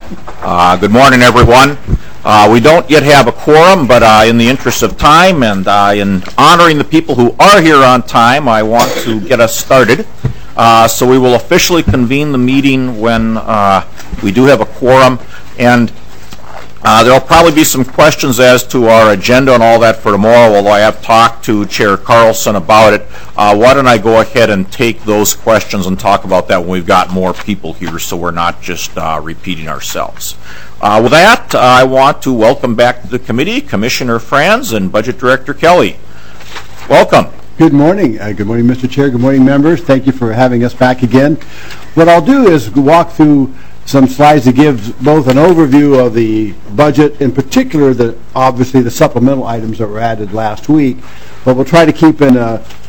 Good morning, everyone. We don't yet have a quorum, but in the interest of time and in honoring the people who are here on time, I want to get us started. So we will officially convene the meeting when we do have a quorum, and there will probably be some questions as to our agenda and all that for tomorrow, although I have talked to Chair Carlson about it. Why don't I go ahead and take those questions and talk about that when we've got more people here, so we're not just repeating ourselves. With that, I want to welcome back to the committee Commissioner Franz and Budget Director Kelly. Welcome. Good morning. Good morning, Mr. Chair. Good morning, members. Thank you for having us back again. What I'll do is walk through some slides that gives both an overview of the budget, in particular, obviously the supplemental items that were added last week, but we'll try to keep in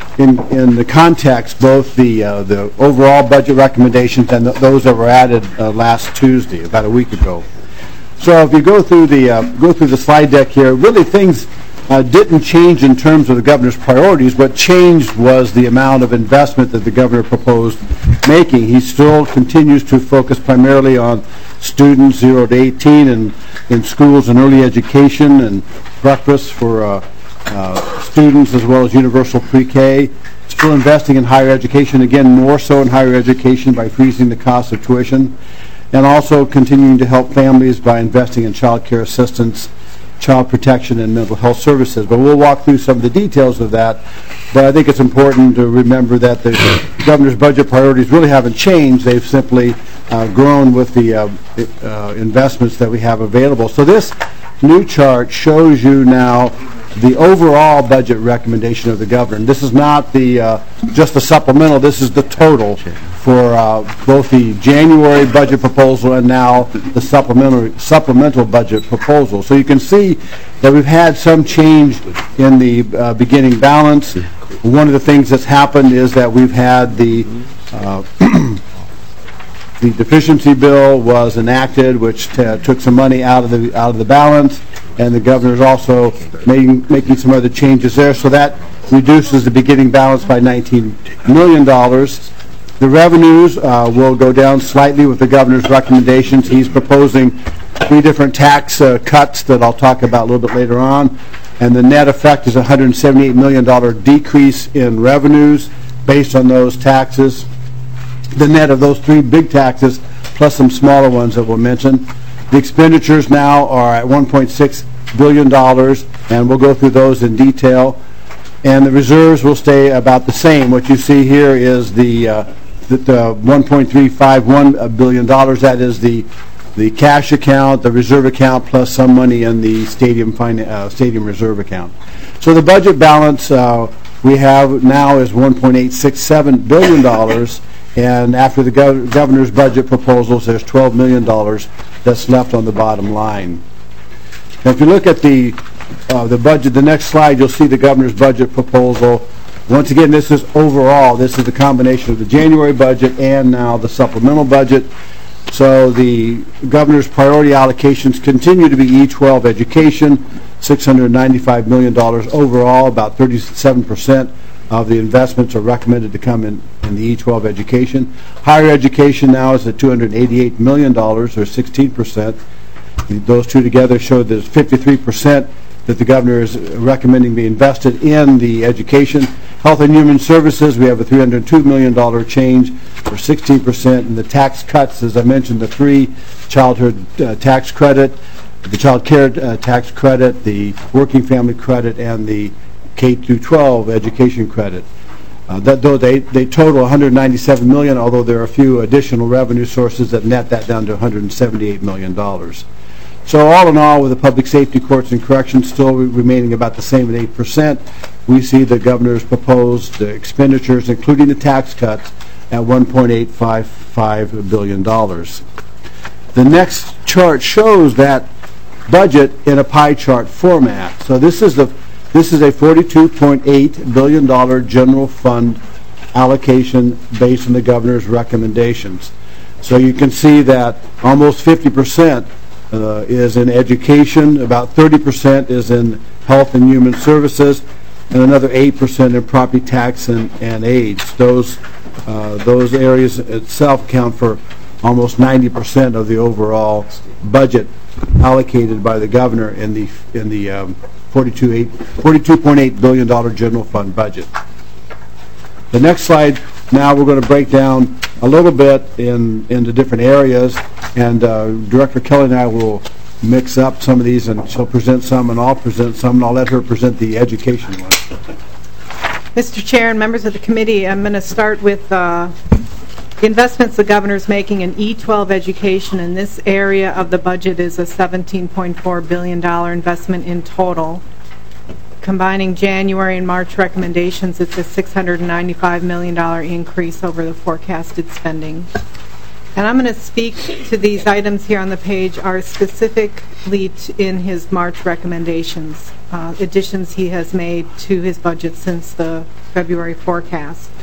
the context both the overall budget recommendations and those that were added last Tuesday, about a week ago. So if you go through the slide deck here, really things didn't change in terms of the governor's priorities. What changed was the amount of investment that the governor proposed making. He still continues to focus primarily on students 0 to 18 and in schools and early education and breakfast for students, as well as universal pre-K. Still investing in higher education, again more so in higher education by freezing the cost of tuition, and also continuing to help families by investing in child care assistance, child protection, and mental health services. But we'll walk through some of the details of that. But I think it's important to remember that the governor's budget priorities really haven't changed. They've simply grown with the investments that we have available. So this new chart shows you now the overall budget recommendation of the governor. And this is not just the supplemental. This is the total for both the January budget proposal and now the supplemental budget proposal. So you can see that we've had some change in the beginning balance. One of the things that's happened is that we've had the deficiency bill was enacted, which took some money out of the balance, and the governor is also making some other changes there. So that reduces the beginning balance by $19 million. The revenues will go down slightly with the governor's recommendations. He's proposing 3 different tax cuts that I'll talk about a little bit later on. And the net effect is a $178 million decrease in revenues based on those taxes. The net of those 3 big taxes plus some smaller ones that we'll mention. The expenditures now are at $1.6 billion, and we'll go through those in detail. And the reserves will stay about the same. What you see here is the $1.351 billion. That is the cash account, the reserve account, plus some money in the stadium reserve account. So the budget balance we have now is $1.867 billion, and after the governor's budget proposals, there's $12 million that's left on the bottom line. Now, if you look at the budget, the next slide, you'll see the governor's budget proposal. Once again, this is overall. This is the combination of the January budget and now the supplemental budget. So the governor's priority allocations continue to be E-12 education, $695 million overall. About 37% of the investments are recommended to come in the E-12 education. Higher education now is at $288 million, or 16%. Those two together show that it's 53% that the governor is recommending be invested in the education. Health and Human Services, we have a $302 million change, or 16%. And the tax cuts, as I mentioned, the 3 childhood tax credit, the child care tax credit, the working family credit, and the K-12 education credit. They total $197 million, although there are a few additional revenue sources that net that down to $178 million. So all in all, with the public safety, courts, and corrections still remaining about the same at 8%, we see the governor's proposed expenditures, including the tax cuts, at $1.855 billion. The next chart shows that budget in a pie chart format. So this is a $42.8 billion general fund allocation based on the governor's recommendations. So you can see that almost 50% is in education, about 30% is in health and human services, and another 8% in property tax and AIDS. Those areas itself account for almost 90% of the overall budget allocated by the governor in the $42.8 billion general fund budget. The next slide, now we're going to break down a little bit into different areas, and Director Kelly and I will mix up some of these, and she'll present some, and I'll present some, and I'll let her present the education one. Mr. Chair and members of the committee, I'm going to start with the investments the governor's making in E-12 education. In this area of the budget is a $17.4 billion investment in total. Combining January and March recommendations, it's a $695 million increase over the forecasted spending. And I'm going to speak to these items here on the page are specifically in his March recommendations, additions he has made to his budget since the February forecast,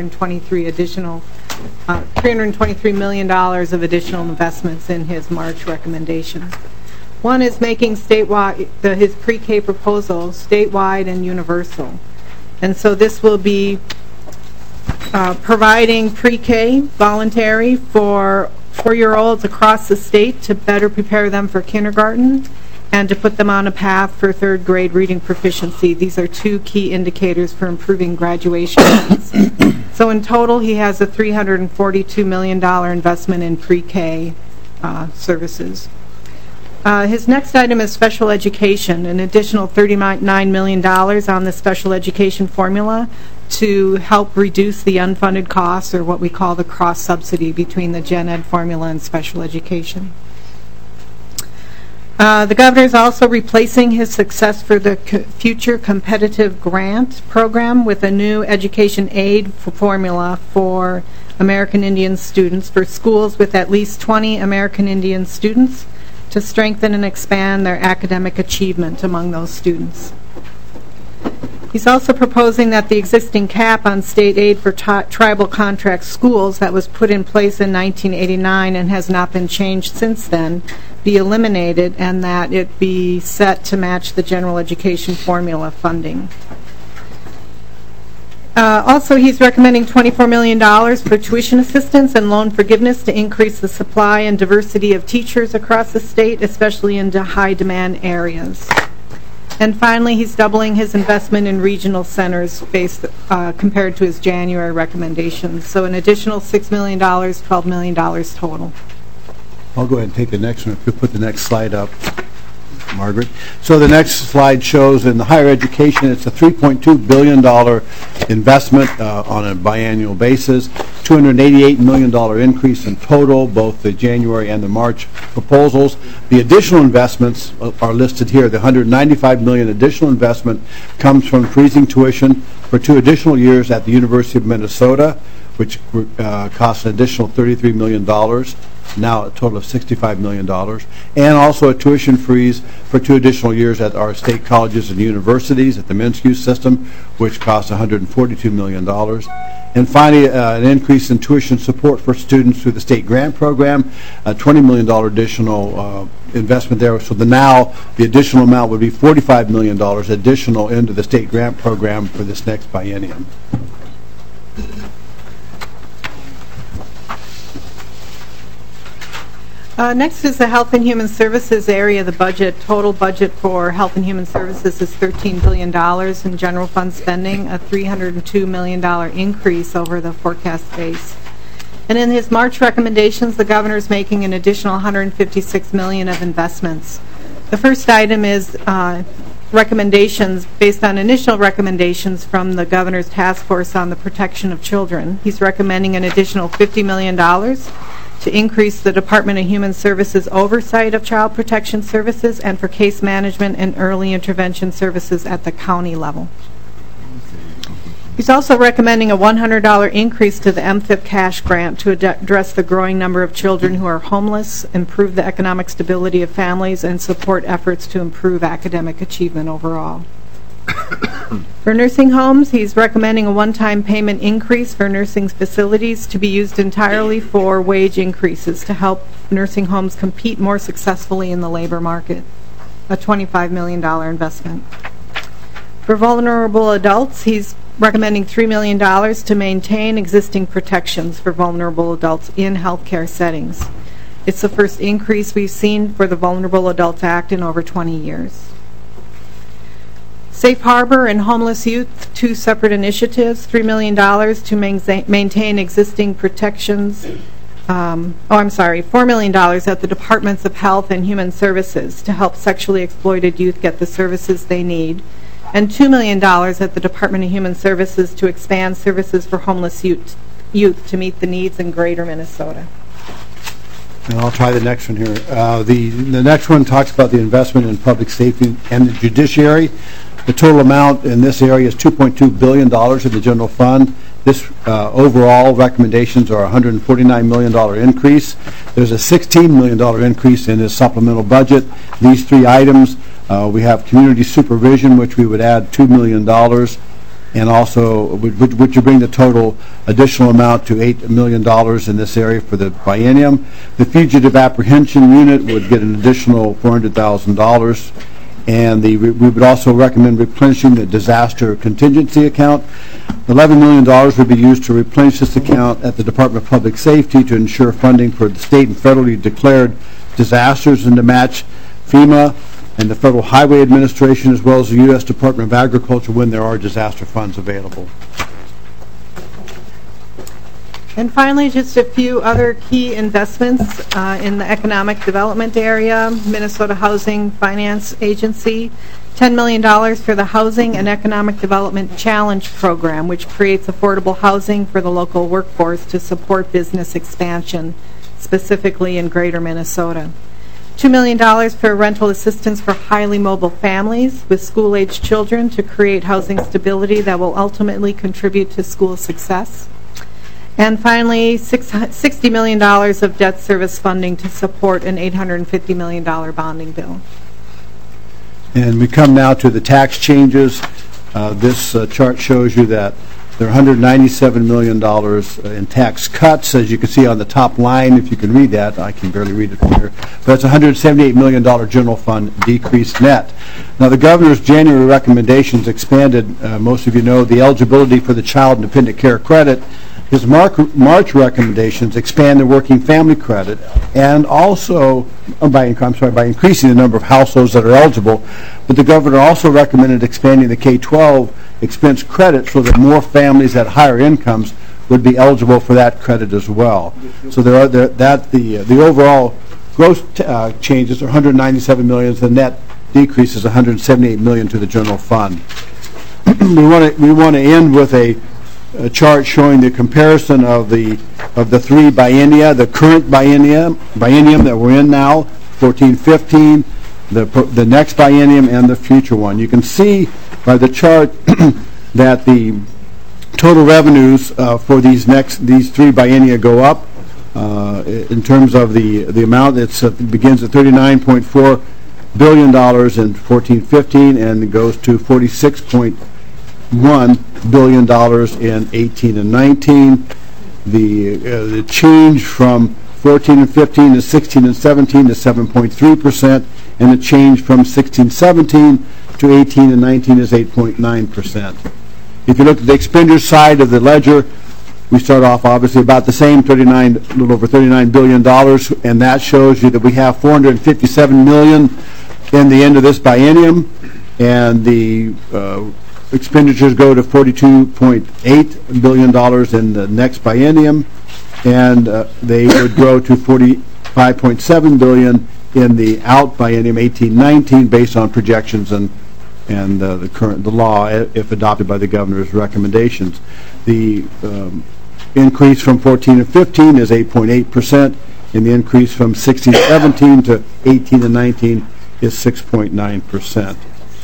$323 million of additional investments in his March recommendations. One is making statewide his pre-K proposal statewide and universal. And so this will be providing pre-K voluntary for 4-year-olds across the state to better prepare them for kindergarten and to put them on a path for 3rd grade reading proficiency. These are 2 key indicators for improving graduation rates. So in total, he has a $342 million investment in pre-K services. His next item is special education, an additional $39 million on the special education formula to help reduce the unfunded costs, or what we call the cross-subsidy between the Gen Ed formula and special education. The governor is also replacing his Success for the Future competitive grant program with a new education aid formula for American Indian students for schools with at least 20 American Indian students to strengthen and expand their academic achievement among those students. He's also proposing that the existing cap on state aid for tribal contract schools that was put in place in 1989 and has not been changed since then be eliminated, and that it be set to match the general education formula funding. Also, he's recommending $24 million for tuition assistance and loan forgiveness to increase the supply and diversity of teachers across the state, especially into high-demand areas. And finally, he's doubling his investment in regional centers based compared to his January recommendations. So an additional $6 million, $12 million total. I'll go ahead and take the next one. If you put the next slide up, Margaret. So the next slide shows in the higher education, it's a $3.2 billion investment on a biannual basis, $288 million increase in total, both the January and the March proposals. The additional investments are listed here. The $195 million additional investment comes from freezing tuition for 2 additional years at the University of Minnesota, which costs an additional $33 million. Now a total of $65 million, and also a tuition freeze for 2 additional years at our state colleges and universities at the Minsky system, which costs $142 million. And finally, an increase in tuition support for students through the state grant program, a $20 million additional investment there. So the additional amount would be $45 million additional into the state grant program for this next biennium. Next is the Health and Human Services area. The budget, total budget for Health and Human Services is $13 billion in general fund spending, a $302 million increase over the forecast base. And in his March recommendations, the governor is making an additional $156 million of investments. The first item is recommendations based on initial recommendations from the governor's task force on the protection of children. He's recommending an additional $50 million to increase the Department of Human Services oversight of child protection services and for case management and early intervention services at the county level. He's also recommending a $100 increase to the MFIP cash grant to address the growing number of children who are homeless, improve the economic stability of families, and support efforts to improve academic achievement overall. For nursing homes, he's recommending a one-time payment increase for nursing facilities to be used entirely for wage increases to help nursing homes compete more successfully in the labor market, a $25 million investment. For vulnerable adults, he's recommending $3 million to maintain existing protections for vulnerable adults in healthcare settings. It's the first increase we've seen for the Vulnerable Adults Act in over 20 years. Safe Harbor and Homeless Youth, two separate initiatives, $3 million to maintain existing protections. $4 million at the Departments of Health and Human Services to help sexually exploited youth get the services they need, and $2 million at the Department of Human Services to expand services for homeless youth to meet the needs in greater Minnesota. And I'll try the next one here. The next one talks about the investment in public safety and the judiciary. The total amount in this area is $2.2 billion in the general fund. This overall recommendations are a $149 million increase. There's a $16 million increase in this supplemental budget. These three items, we have community supervision, which we would add $2 million, and also which would bring the total additional amount to $8 million in this area for the biennium. The fugitive apprehension unit would get an additional $400,000. And we would also recommend replenishing the disaster contingency account. $11 million would be used to replenish this account at the Department of Public Safety to ensure funding for the state and federally declared disasters and to match FEMA and the Federal Highway Administration as well as the U.S. Department of Agriculture when there are disaster funds available. And finally, just a few other key investments in the economic development area. Minnesota Housing Finance Agency, $10 million for the Housing and Economic Development Challenge Program, which creates affordable housing for the local workforce to support business expansion, specifically in greater Minnesota. $2 million for rental assistance for highly mobile families with school-aged children to create housing stability that will ultimately contribute to school success. And finally, $60 million of debt service funding to support an $850 million bonding bill. And we come now to the tax changes. This chart shows you that there are $197 million in tax cuts, as you can see on the top line. If you can read that, I can barely read it from here. But it's a $178 million general fund decrease net. Now, the governor's January recommendations expanded, most of you know, the eligibility for the Child and Dependent Care Credit. His March recommendations expand the working family credit and also by increasing the number of households that are eligible. But the governor also recommended expanding the K-12 expense credit so that more families at higher incomes would be eligible for that credit as well. So the overall gross changes are $197 million. The net decrease is $178 million to the general fund. we want to end with a chart showing the comparison of the three biennia, the current biennium that we're in now, 14-15, the next biennium, and the future one. You can see by the chart that the total revenues for these three biennia go up. In terms of the amount, it begins at $39.4 billion in 14-15 and goes to $46.1 billion in 18 and 19. The change from 14 and 15 to 16 and 17 is 7.3%, and the change from 16-17 to 18 and 19 is 8.9%. If you look at the expenditure side of the ledger, we start off obviously about the same, a little over $39 billion, and that shows you that we have $457 million in the end of this biennium, and the expenditures go to $42.8 billion in the next biennium, and they would grow to $45.7 billion in the out biennium 18-19 based on projections and the law if adopted by the governor's recommendations. The increase from 14 and 15 is 8.8%, and the increase from 16-17 to 18 and 19 is 6.9%.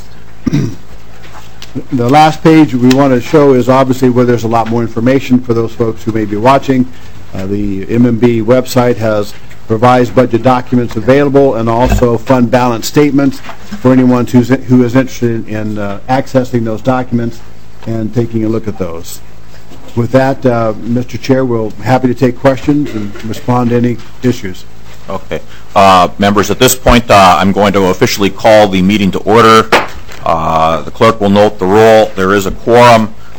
The last page we want to show is obviously where there's a lot more information for those folks who may be watching. The MMB website has revised budget documents available and also fund balance statements for anyone who is interested in accessing those documents and taking a look at those. With that, Mr. Chair, we're happy to take questions and respond to any issues. Okay. Members, at this point, I'm going to officially call the meeting to order. The clerk will note the roll. There is a quorum.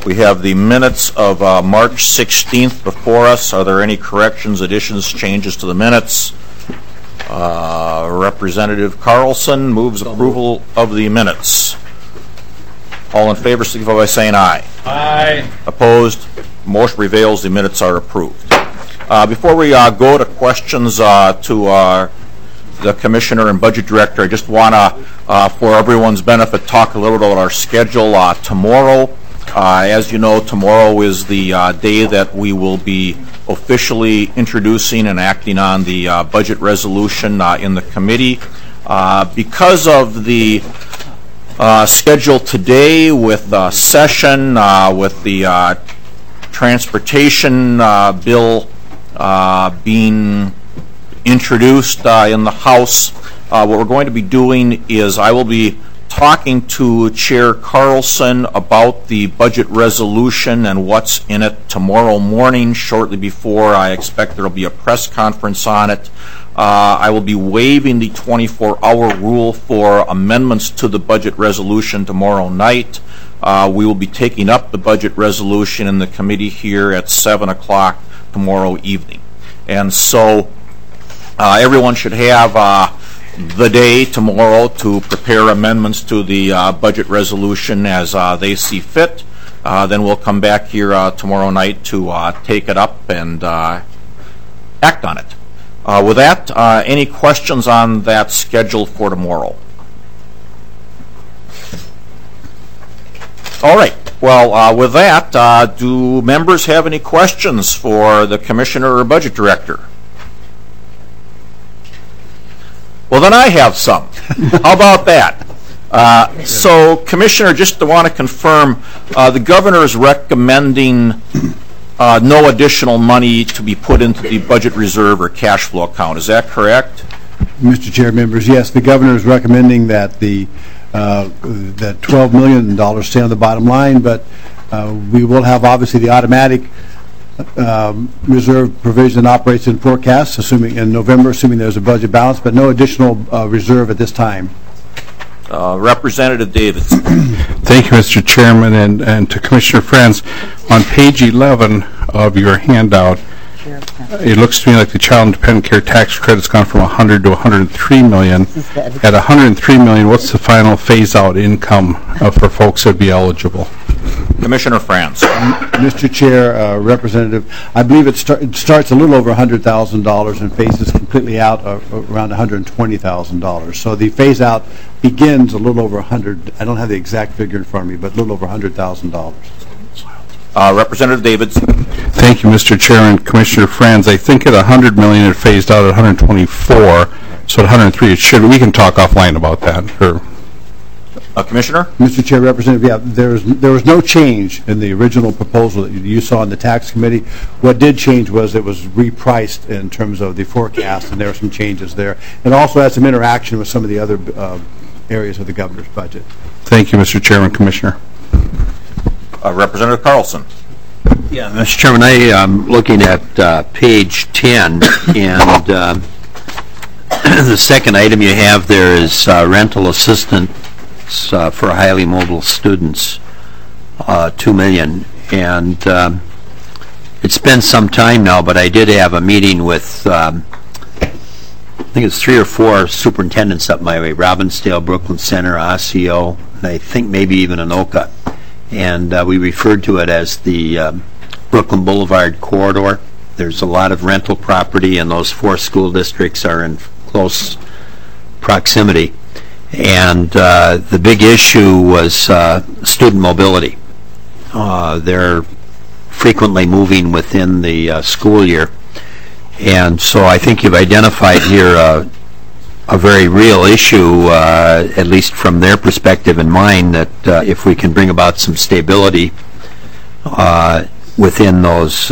We have the minutes of March 16th before us. Are there any corrections, additions, changes to the minutes? Representative Carlson moves approval of the minutes. All in favor, signify by saying aye. Aye. Opposed? Motion prevails. The minutes are approved. Before we go to questions to the Commissioner and Budget Director, I just want to, for everyone's benefit, talk a little bit about our schedule tomorrow. As you know, tomorrow is the day that we will be officially introducing and acting on the budget resolution in the committee. Because of the schedule today with session, with the transportation bill being introduced in the House, what we're going to be doing is I will be talking to Chair Carlson about the budget resolution and what's in it tomorrow morning. Shortly before, I expect there will be a press conference on it. I will be waiving the 24-hour rule for amendments to the budget resolution tomorrow night. We will be taking up the budget resolution in the committee here at 7 o'clock tomorrow evening. And so everyone should have the day tomorrow to prepare amendments to the budget resolution as they see fit. Then we'll come back here tomorrow night to take it up and act on it. With that, any questions on that schedule for tomorrow? All right. Well, with that, do members have any questions for the Commissioner or Budget Director? Well, then I have some. How about that? So, Commissioner, just to want to confirm, the Governor is recommending no additional money to be put into the budget reserve or cash flow account. Is that correct? Mr. Chair, members, yes, the Governor is recommending that that $12 million stay on the bottom line, but we will have obviously the automatic reserve provision operates in forecasts, assuming in November, assuming there's a budget balance, but no additional reserve at this time. Representative Davids. Thank you, Mr. Chairman, and to Commissioner Friends. On page 11 of your handout, it looks to me like the child and dependent care tax credit's gone from 100 to 103 million. At 103 million, what's the final phase-out income for folks that would be eligible? Commissioner Franz. Mr. Chair, Representative, I believe it starts a little over $100,000 and phases completely out around $120,000. So the phase-out begins a little over 100. I don't have the exact figure in front of me, but a little over $100,000. Representative Davids. Thank you, Mr. Chairman. Commissioner Franz, I think at 100 million it phased out at 124, so at 103 it should. We can talk offline about that. Commissioner? Mr. Chair, Representative, yeah, there was no change in the original proposal that you saw in the tax committee. What did change was it was repriced in terms of the forecast, and there were some changes there. It also had some interaction with some of the other areas of the governor's budget. Thank you, Mr. Chairman. Commissioner. Representative Carlson. Yeah, Mr. Chairman, I am looking at page 10, and the second item you have there is rental assistance for highly mobile students, $2 million. And it's been some time now, but I did have a meeting with, I think it's 3 or 4 superintendents up my way, Robbinsdale, Brooklyn Center, Osseo, and I think maybe even Anoka. And we referred to it as the Brooklyn Boulevard corridor. There's a lot of rental property, and those 4 school districts are in close proximity. And the big issue was student mobility. They're frequently moving within the school year. And so I think you've identified here a very real issue, at least from their perspective and mine, that if we can bring about some stability within those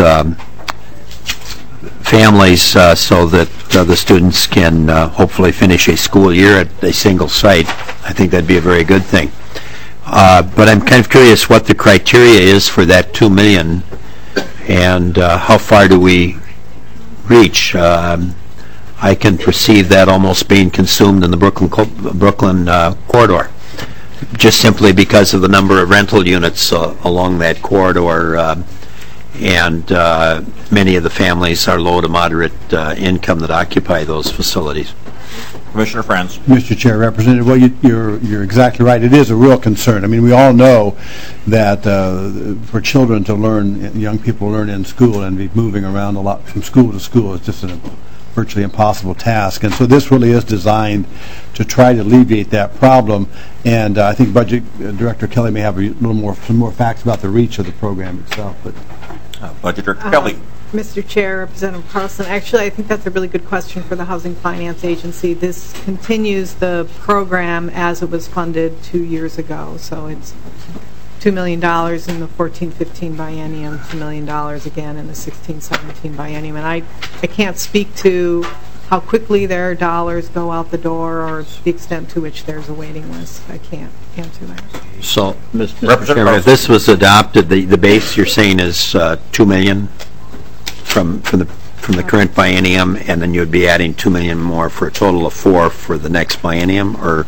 families so that the students can hopefully finish a school year at a single site, I think that'd be a very good thing. But I'm kind of curious what the criteria is for that $2 million and how far do we reach. I can perceive that almost being consumed in the Brooklyn corridor. just simply because of the number of rental units along that corridor, and many of the families are low to moderate income that occupy those facilities. Commissioner Franz. Mr. Chair, Representative, well, you're exactly right. It is a real concern. I mean, we all know that for children to learn, young people to learn in school and be moving around a lot from school to school is just a virtually impossible task. And so this really is designed to try to alleviate that problem. And I think Budget Director Kelly may have some more facts about the reach of the program itself. But Budget Director Kelly. Mr. Chair, Representative Carlson, actually, I think that's a really good question for the Housing Finance Agency. This continues the program as it was funded 2 years ago. So it's $2 million in the 14-15 biennium, $2 million again in the 16-17 biennium. And I can't speak to how quickly their dollars go out the door or the extent to which there's a waiting list. I can't answer that. So, Mr. Chairman, if this was adopted, the base you're saying is $2 million from the current biennium, and then you'd be adding $2 million more for a total of $4 million for the next biennium, or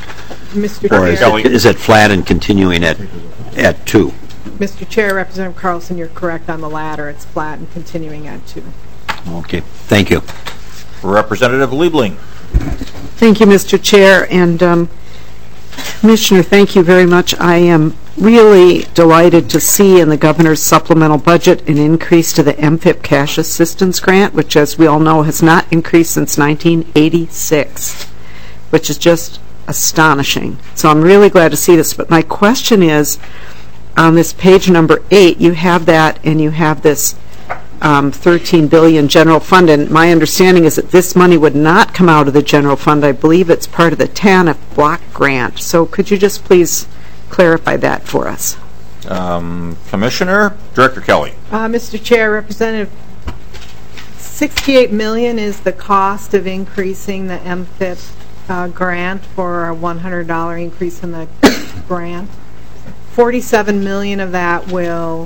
is it flat and continuing at $2 million? Mr. Chair, Representative Carlson, you're correct on the latter. It's flat and continuing at $2 million. Okay, thank you. Representative Liebling. Thank you, Mr. Chair, and Commissioner, thank you very much. I am really delighted to see in the Governor's supplemental budget an increase to the MFIP Cash Assistance Grant, which, as we all know, has not increased since 1986, which is just astonishing. So I'm really glad to see this. But my question is, on this page number 8, you have that, and you have this $13 billion general fund, and my understanding is that this money would not come out of the general fund. I believe it's part of the TANF block grant. So could you just please clarify that for us? Commissioner, Director Kelly. Mr. Chair, Representative, $68 million is the cost of increasing the MFIP grant for a $100 increase in the grant. $47 million of that will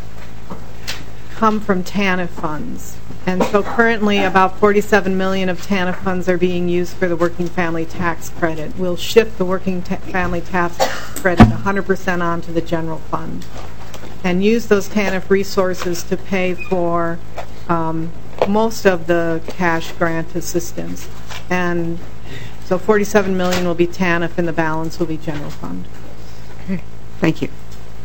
come from TANF funds. And so currently about $47 million of TANF funds are being used for the working family tax credit. We'll shift the working family tax credit 100% onto the general fund and use those TANF resources to pay for most of the cash grant assistance. And so $47 million will be TANF and the balance will be general fund. Okay. Thank you.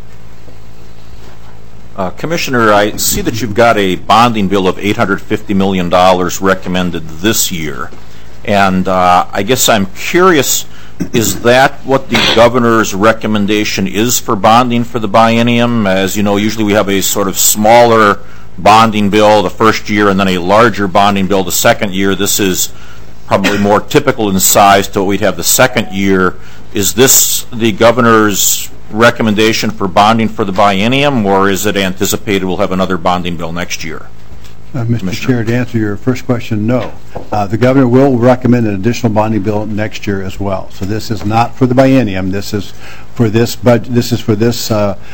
Commissioner, I see that you've got a bonding bill of $850 million recommended this year. And I guess I'm curious, is that what the governor's recommendation is for bonding for the biennium? As you know, usually we have a sort of smaller bonding bill the first year and then a larger bonding bill the second year. This is probably more typical in size to what we'd have the second year. Is this the governor's recommendation for bonding for the biennium, or is it anticipated we'll have another bonding bill next year? Mr. Chair, to answer your first question, no. The governor will recommend an additional bonding bill next year as well. So this is not for the biennium. This is for this budget. This is for this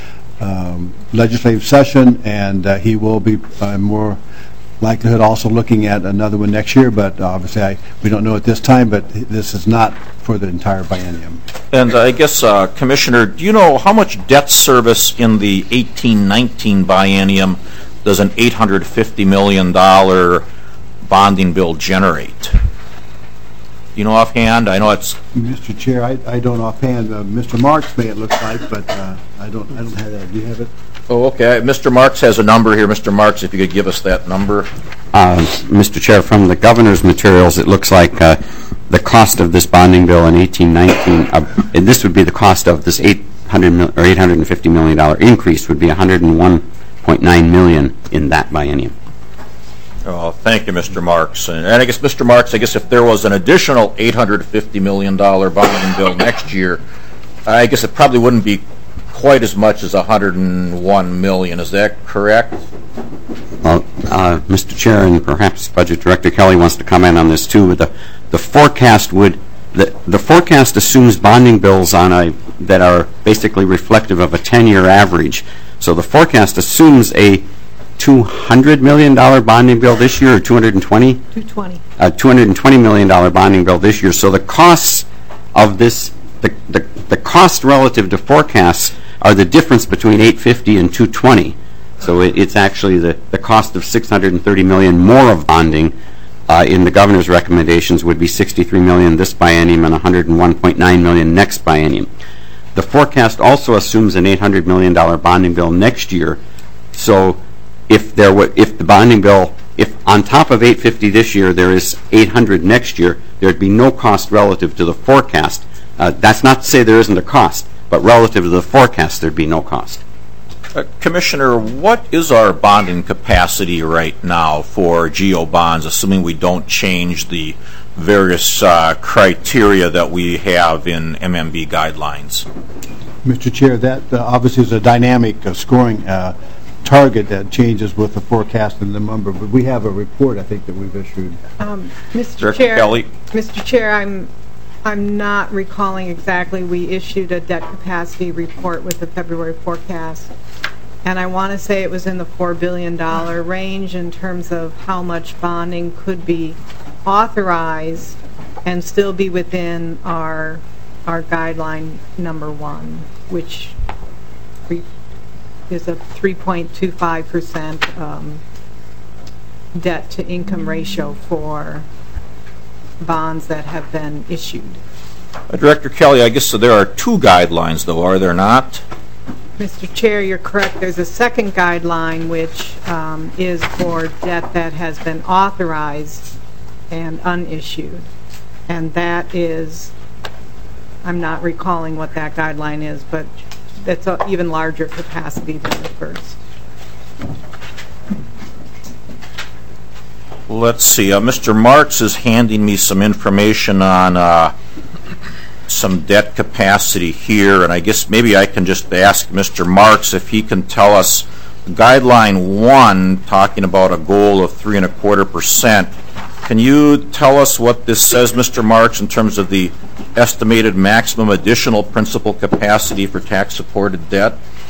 legislative session, and he will be more likelihood also looking at another one next year. But obviously, we don't know at this time. But this is not for the entire biennium. And I guess, Commissioner, do you know how much debt service in the 18-19 biennium does an $850 million bonding bill generate? Do you know offhand? I know it's... Mr. Chair, I don't offhand. Mr. Marks may, it looks like, but I don't have that. Do you have it? Oh, okay. Mr. Marks has a number here. Mr. Marks, if you could give us that number. Mr. Chair, from the governor's materials, it looks like the cost of this bonding bill in 18-19, and this would be the cost of this $850 million increase, would be $101.9 million in that biennium. Oh, thank you, Mr. Marks. And I guess, Mr. Marks, I guess if there was an additional $850 million bonding bill next year, I guess it probably wouldn't be quite as much as $101 million. Is that correct? Well, Mr. Chair, and perhaps Budget Director Kelly wants to comment on this too. The forecast would the forecast assumes bonding bills that are basically reflective of a 10-year average. So the forecast assumes a $200 million bonding bill this year, or 220? 220. $220 million bonding bill this year. So the costs of this, the cost relative to forecasts are the difference between 850 and 220. So it's actually the cost of $630 million more of bonding in the governor's recommendations would be $63 million this biennium and $101.9 million next biennium. The forecast also assumes an $800 million bonding bill next year. So if the bonding bill, if on top of 850 this year there is 800 next year, there'd be no cost relative to the forecast. That's not to say there isn't a cost, but relative to the forecast, there'd be no cost. Commissioner, what is our bonding capacity right now for GO bonds, assuming we don't change the various criteria that we have in MMB guidelines? Mr. Chair, that obviously is a dynamic scoring target that changes with the forecast and the number, but we have a report, I think, that we've issued. Mr. Chair, Mr. Chair, I'm not recalling exactly. We issued a debt capacity report with the February forecast, and I want to say it was in the $4 billion range in terms of how much bonding could be authorized and still be within our guideline number 1, which is a 3.25% debt to income ratio for bonds that have been issued. Director Kelly, I guess there are 2 guidelines, though, are there not? Mr. Chair, you're correct. There's a second guideline, which is for debt that has been authorized and unissued. And that is, I'm not recalling what that guideline is, but that's an even larger capacity than the first. Let's see. Mr. Marks is handing me some information on some debt capacity here, and I guess maybe I can just ask Mr. Marks if he can tell us guideline 1, talking about a goal of 3.25%. Can you tell us what this says, Mr. Marks, in terms of the estimated maximum additional principal capacity for tax-supported debt?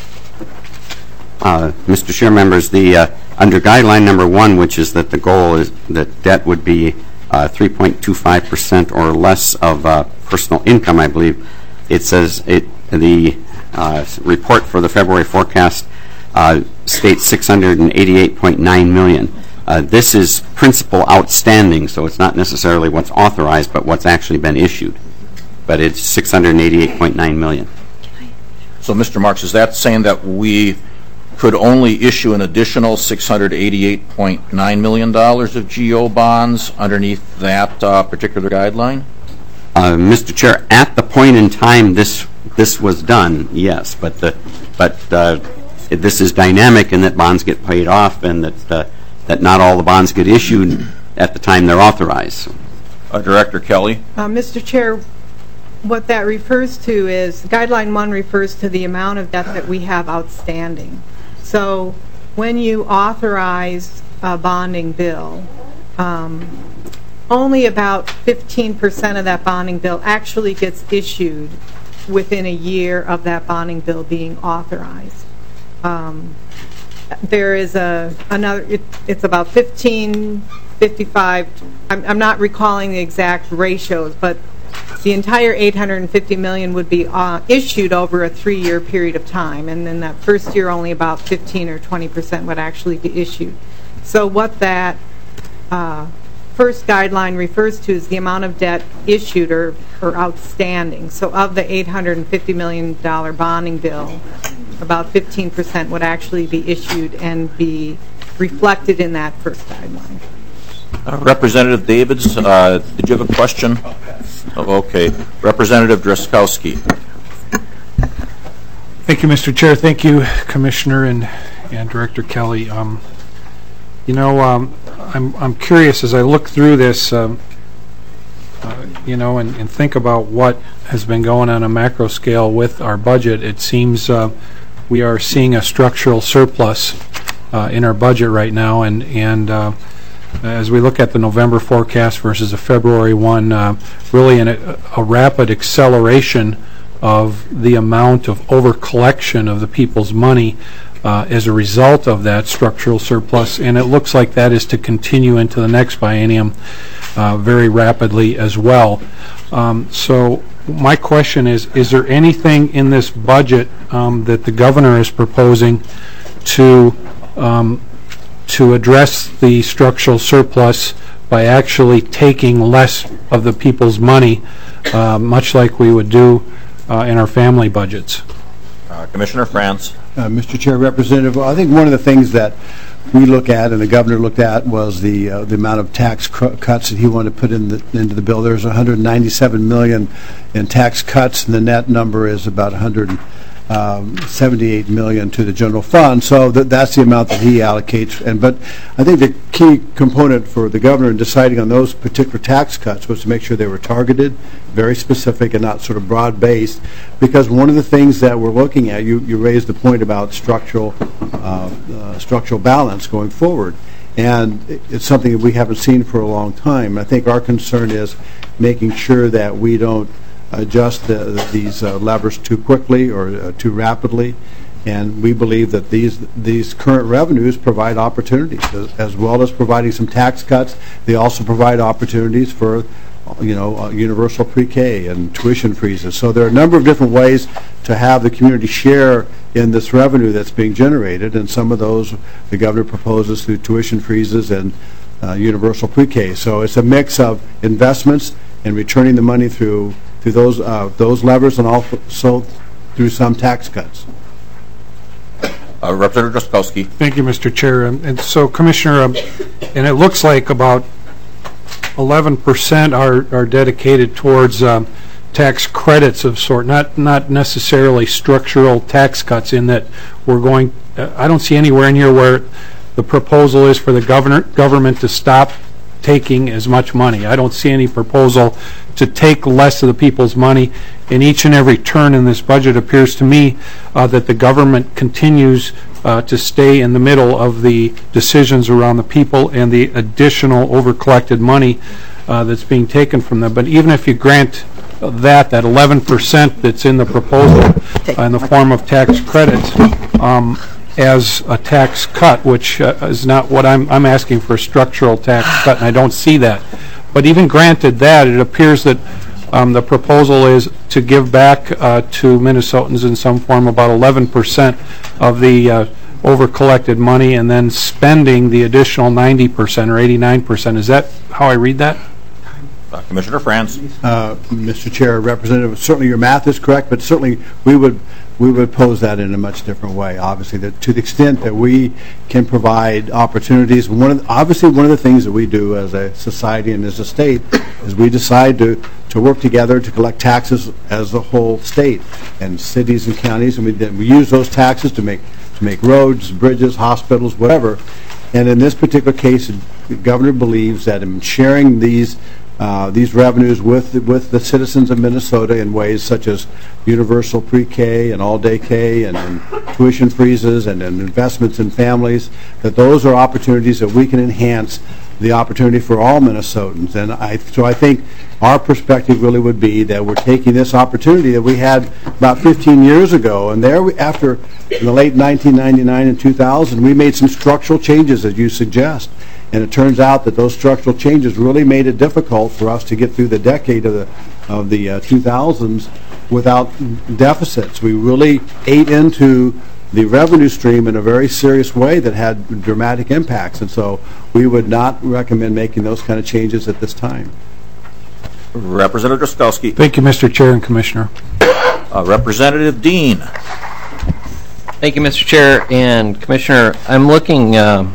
Mr. Chair, members, under guideline number 1, which is that the goal is that debt would be 3.25% or less of personal income, I believe, it says the report for the February forecast states $688.9 million. This is principal outstanding, so it's not necessarily what's authorized, but what's actually been issued. But it's $688.9 million. So, Mr. Marks, is that saying that we could only issue an additional $688.9 million of GO bonds underneath that particular guideline? Mr. Chair, at the point in time this was done, yes, but this is dynamic in that bonds get paid off and that not all the bonds get issued at the time they're authorized. Director Kelly? Mr. Chair, what that refers to is, guideline 1 refers to the amount of debt that we have outstanding. So when you authorize a bonding bill, only about 15% of that bonding bill actually gets issued within a year of that bonding bill being authorized. There is it's about 15, 55, I'm not recalling the exact ratios, but the entire $850 million would be issued over a 3-year period of time, and then that first year only about 15 or 20% would actually be issued. So what that first guideline refers to is the amount of debt issued or outstanding. So of the $850 million bonding bill, about 15% would actually be issued and be reflected in that first guideline. Representative Davids, did you have a question? Oh, okay. Representative Drazkowski. Thank you, Mr. Chair. Thank you, Commissioner and Director Kelly. I'm curious as I look through this, and think about what has been going on a macro scale with our budget. It seems we are seeing a structural surplus in our budget right now, and as we look at the November forecast versus the February one, really in a rapid acceleration of the amount of over-collection of the people's money. as a result of that structural surplus, and it looks like that is to continue into the next biennium very rapidly as well. So my question is there anything in this budget that the governor is proposing to address the structural surplus by actually taking less of the people's money, much like we would do in our family budgets? Commissioner France. Mr. Chair, Representative, I think one of the things that we look at and the governor looked at was the amount of tax cuts that he wanted to put into the bill. There's $197 million in tax cuts, and the net number is about $178 million to the general fund. So that's the amount that he allocates. But I think the key component for the governor in deciding on those particular tax cuts was to make sure they were targeted, very specific, and not sort of broad-based. Because one of the things that we're looking at, you raised the point about structural balance going forward, and it's something that we haven't seen for a long time. I think our concern is making sure that we don't adjust these levers too quickly or too rapidly, and we believe that these current revenues provide opportunities as well as providing some tax cuts. They also provide opportunities for universal pre-K and tuition freezes. So there are a number of different ways to have the community share in this revenue that's being generated, and some of those the governor proposes through tuition freezes and universal pre-K. So it's a mix of investments and returning the money through those levers, and also through some tax cuts. Representative Drazkowski. Thank you, Mr. Chair. And so, Commissioner, and it looks like about 11% are dedicated towards tax credits of sort, not necessarily structural tax cuts, in that we're going, I don't see anywhere in here where the proposal is for the government to stop taking as much money. I don't see any proposal to take less of the people's money. In each and every turn in this budget, appears to me that the government continues to stay in the middle of the decisions around the people and the additional over-collected money that's being taken from them. But even if you grant that 11% that's in the proposal in the form of tax credits, as a tax cut, which is not what I'm asking for, a structural tax cut, and I don't see that. But even granted that, it appears that the proposal is to give back to Minnesotans in some form about 11% of the over-collected money, and then spending the additional 90% or 89%. Is that how I read that? Commissioner France. Mr. Chair, Representative, certainly your math is correct, but certainly we would pose that in a much different way. Obviously, that to the extent that we can provide opportunities, one of the things that we do as a society and as a state is we decide to work together to collect taxes as a whole state and cities and counties, and we use those taxes to make roads, bridges, hospitals, whatever. And in this particular case, the governor believes that in sharing these revenues with the citizens of Minnesota in ways such as universal pre-K and all-day K and tuition freezes and investments in families, that those are opportunities that we can enhance the opportunity for all Minnesotans. And so I think our perspective really would be that we're taking this opportunity that we had about 15 years ago, and after in the late 1999 and 2000, we made some structural changes, as you suggest. And it turns out that those structural changes really made it difficult for us to get through the decade of the 2000s without deficits. We really ate into the revenue stream in a very serious way that had dramatic impacts. And so we would not recommend making those kind of changes at this time. Representative Drazkowski. Thank you, Mr. Chair and Commissioner. Representative Dean. Thank you, Mr. Chair and Commissioner. I'm looking at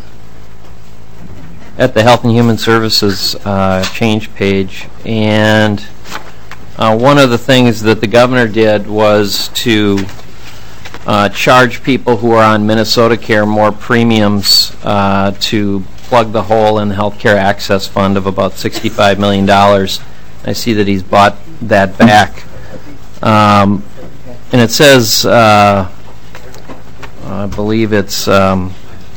the Health and Human Services change page, and one of the things that the governor did was to charge people who are on Minnesota Care more premiums to plug the hole in the Health Care Access Fund of about $65 million. I see that he's bought that back. And it says, I believe it's somewhere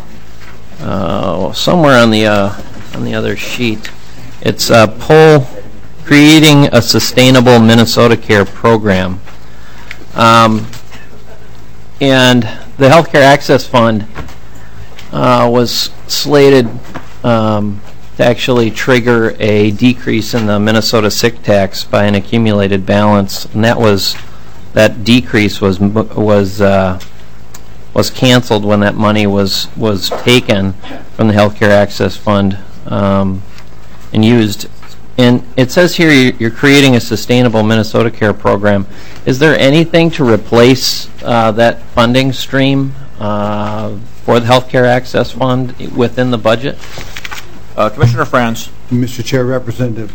on the other sheet. It's creating a sustainable Minnesota Care program. And the Healthcare Access Fund was slated to actually trigger a decrease in the Minnesota sick tax by an accumulated balance, and that decrease was canceled when that money was taken from the Healthcare Access Fund and used. And it says here you're creating a sustainable Minnesota Care program. Is there anything to replace that funding stream for the Healthcare Access Fund within the budget? Commissioner Franz. Mr. Chair, Representative.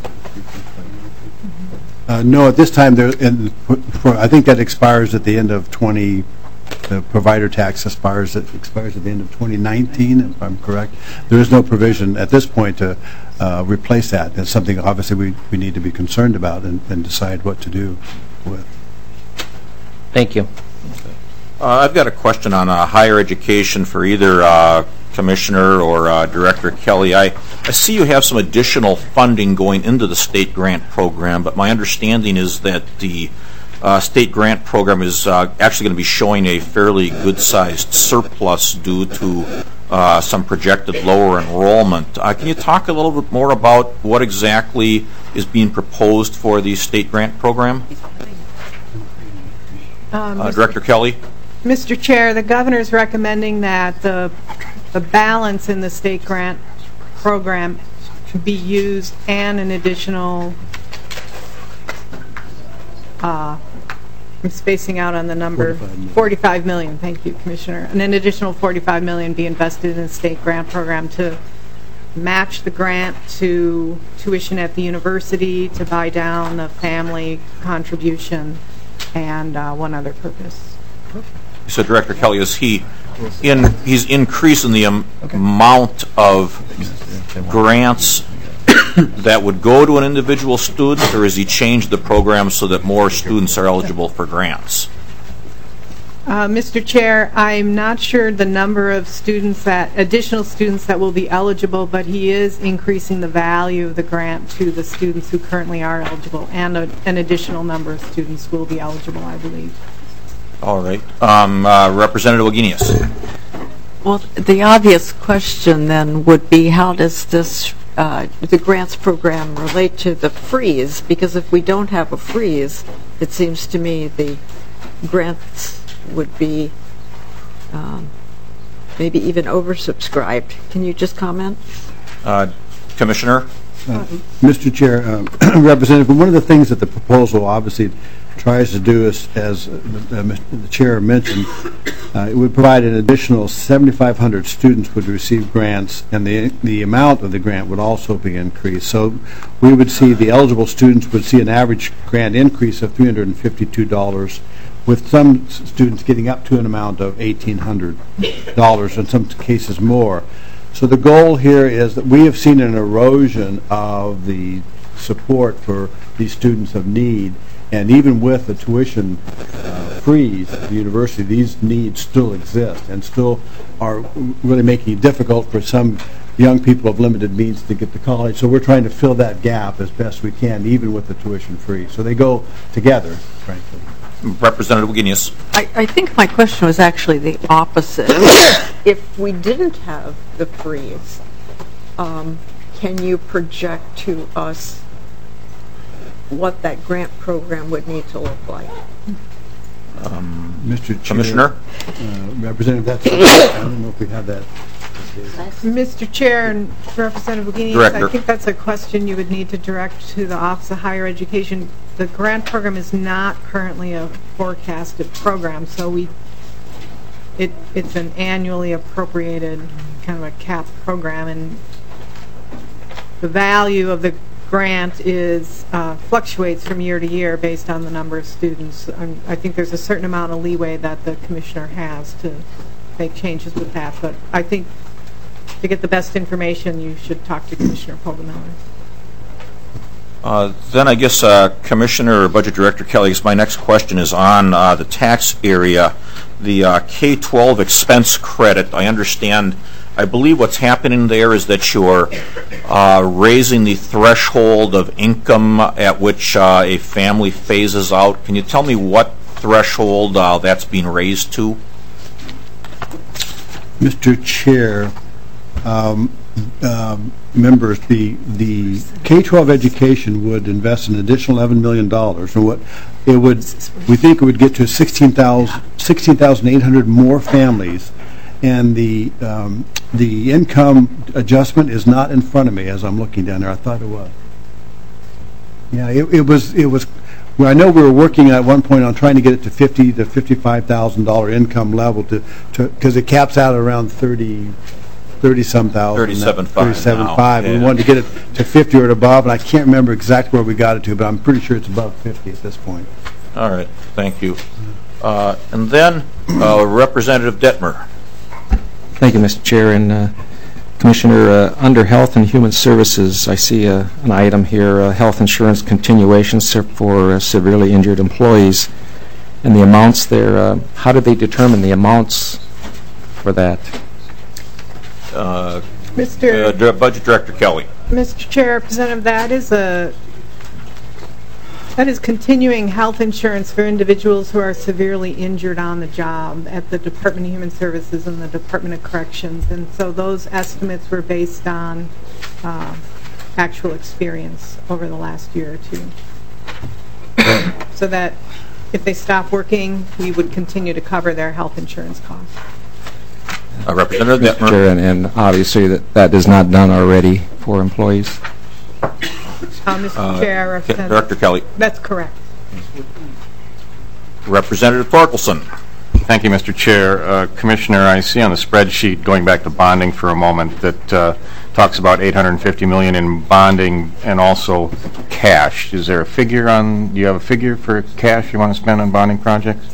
No, at this time, I think that expires at the end of the provider tax expires at the end of 2019, if I'm correct. There is no provision at this point to replace that. That's something obviously we need to be concerned about and decide what to do with. Thank you. I've got a question on higher education for either Commissioner or Director Kelly. I see you have some additional funding going into the state grant program, but my understanding is that the state grant program is actually going to be showing a fairly good-sized surplus due to some projected lower enrollment. Can you talk a little bit more about what exactly is being proposed for the state grant program? Director Kelly? Mr. Chair, the governor is recommending that the balance in the state grant program be used and an additional, I'm spacing out on the number, 45 million. Thank you, Commissioner. And an additional 45 million be invested in the state grant program to match the grant to tuition at the university, to buy down the family contribution, and one other purpose. So, Director Kelly, is he's increasing the amount of grants that would go to an individual student, or has he changed the program so that more students are eligible for grants? Mr. Chair, I'm not sure the number of additional students that will be eligible, but he is increasing the value of the grant to the students who currently are eligible, and an additional number of students will be eligible, I believe. All right. Representative Wagenius. Well, the obvious question then would be, how does this, the grants program relate to the freeze? Because if we don't have a freeze, it seems to me the grants would be maybe even oversubscribed. Can you just comment? Commissioner? Mr. Chair, Representative, one of the things that the proposal obviously tries to do is, as the Chair mentioned, it would provide an additional 7,500 students would receive grants, and the amount of the grant would also be increased. So we would see the eligible students would see an average grant increase of $352, with some students getting up to an amount of $1,800, in some cases more. So the goal here is that we have seen an erosion of the support for these students of need, and even with the tuition freeze at the university, these needs still exist and still are really making it difficult for some young people of limited means to get to college. So we're trying to fill that gap as best we can, even with the tuition free. So they go together, frankly. Representative Wagenius. I think my question was actually the opposite. If we didn't have the freeze, can you project to us what that grant program would need to look like? Mr. Chair, Commissioner? Representative, I don't know if we have that. Mr. Chair and Representative Wagenius, Director. I think that's a question you would need to direct to the Office of Higher Education. The grant program is not currently a forecasted program, so it's an annually appropriated kind of a capped program, and the value of the grant is fluctuates from year to year based on the number of students. I think there's a certain amount of leeway that the Commissioner has to make changes with that, but I think to get the best information, you should talk to Commissioner Pogemiller. Then I guess Commissioner or Budget Director Kelly, my next question is on the tax area. The K-12 expense credit, I believe what's happening there is that you're raising the threshold of income at which a family phases out. Can you tell me what threshold that's being raised to? Mr. Chair, members, the K-12 education would invest an additional $11 million, and what it would, we think it would get to 16,800 more families, and the income adjustment is not in front of me as I'm looking down there. I thought it was. Yeah, it was. Well, I know we were working at one point on trying to get it to $50,000 to $55,000 income level because it caps out around 30-some thousand. 37.5. Yeah. We wanted to get it to 50 or above, and I can't remember exactly where we got it to, but I'm pretty sure it's above 50 at this point. All right, thank you. And then Representative Detmer. Thank you, Mr. Chair. And Commissioner, under Health and Human Services, I see an item here, health insurance continuation for severely injured employees. And the amounts there, how do they determine the amounts for that? Budget Director Kelly. Mr. Chair, Representative, that is continuing health insurance for individuals who are severely injured on the job at the Department of Human Services and the Department of Corrections. And so those estimates were based on actual experience over the last year or two. So that if they stop working, we would continue to cover their health insurance costs. Representative Detmer. Chair, and obviously that is not done already for employees. Mr. Chair, Representative. Director Kelly. That's correct. Representative Torkelson. Thank you, Mr. Chair. Commissioner, I see on the spreadsheet, going back to bonding for a moment, that talks about $850 million in bonding and also cash. Is there a figure on? Do you have a figure for cash you want to spend on bonding projects?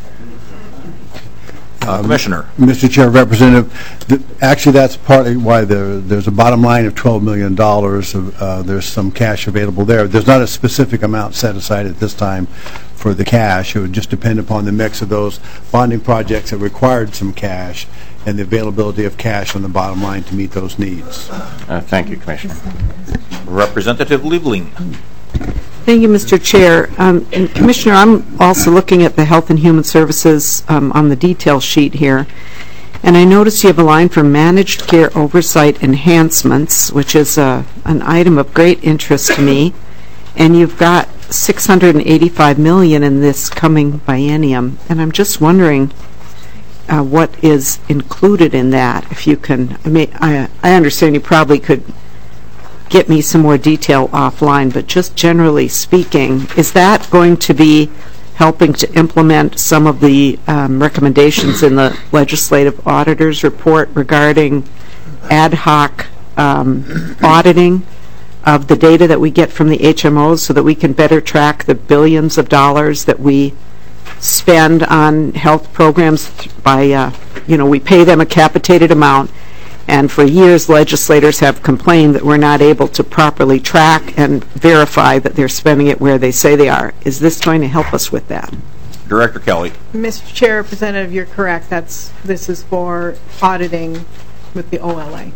Commissioner. Mr. Chair, Representative, actually that's partly why there's a bottom line of $12 million. There's some cash available there. There's not a specific amount set aside at this time for the cash. It would just depend upon the mix of those bonding projects that required some cash and the availability of cash on the bottom line to meet those needs. Thank you, Commissioner. Representative Liebling. Thank you, Mr. Chair. And Commissioner, I'm also looking at the Health and Human Services on the detail sheet here, and I noticed you have a line for Managed Care Oversight Enhancements, which is an item of great interest to me, and you've got $685 million in this coming biennium, and I'm just wondering what is included in that. If you can, I understand you probably could get me some more detail offline, but just generally speaking, is that going to be helping to implement some of the recommendations in the legislative auditor's report regarding ad hoc auditing of the data that we get from the HMOs so that we can better track the billions of dollars that we spend on health programs by, we pay them a capitated amount. And for years, legislators have complained that we're not able to properly track and verify that they're spending it where they say they are. Is this going to help us with that? Director Kelly. Mr. Chair, Representative, you're correct. This is for auditing with the OLA.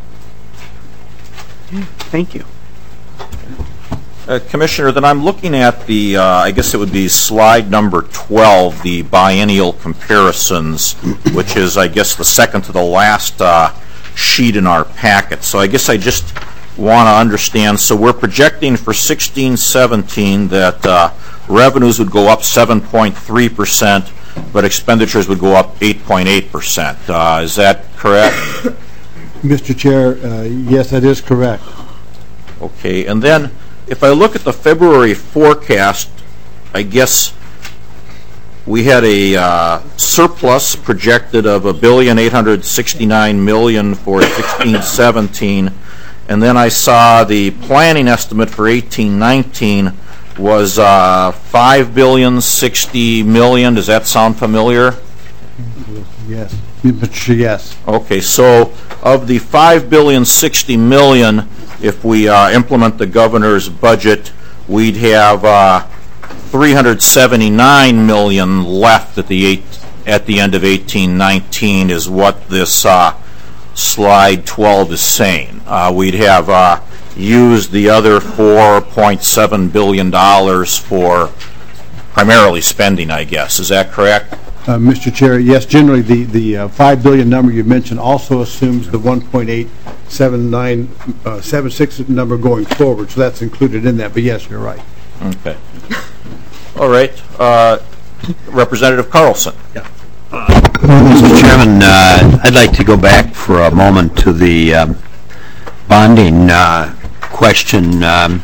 Thank you. Commissioner, then I'm looking at the, I guess it would be slide number 12, the biennial comparisons, which is, I guess, the second to the last sheet in our packet. So I guess I just want to understand. So we're projecting for 16-17 that revenues would go up 7.3%, but expenditures would go up 8.8%. Is that correct? Mr. Chair, yes, that is correct. Okay, and then if I look at the February forecast, I guess we had a surplus projected of $1,869,000,000 for 16-17, and then I saw the planning estimate for 18-19 was $5,060,000,000. Does that sound familiar? Yes. Yes. Okay, so of the $5,060,000,000, if we implement the governor's budget, we'd have $379 million left at the end of 18-19 is what this slide 12 is saying. We'd have used the other $4.7 billion for primarily spending, I guess. Is that correct? Mr. Chair, yes, generally the $5 billion number you mentioned also assumes the 1.876 number going forward, so that's included in that. But yes, you're right. Okay. All right. Representative Carlson. Yeah. Mr. Chairman, I'd like to go back for a moment to the bonding question.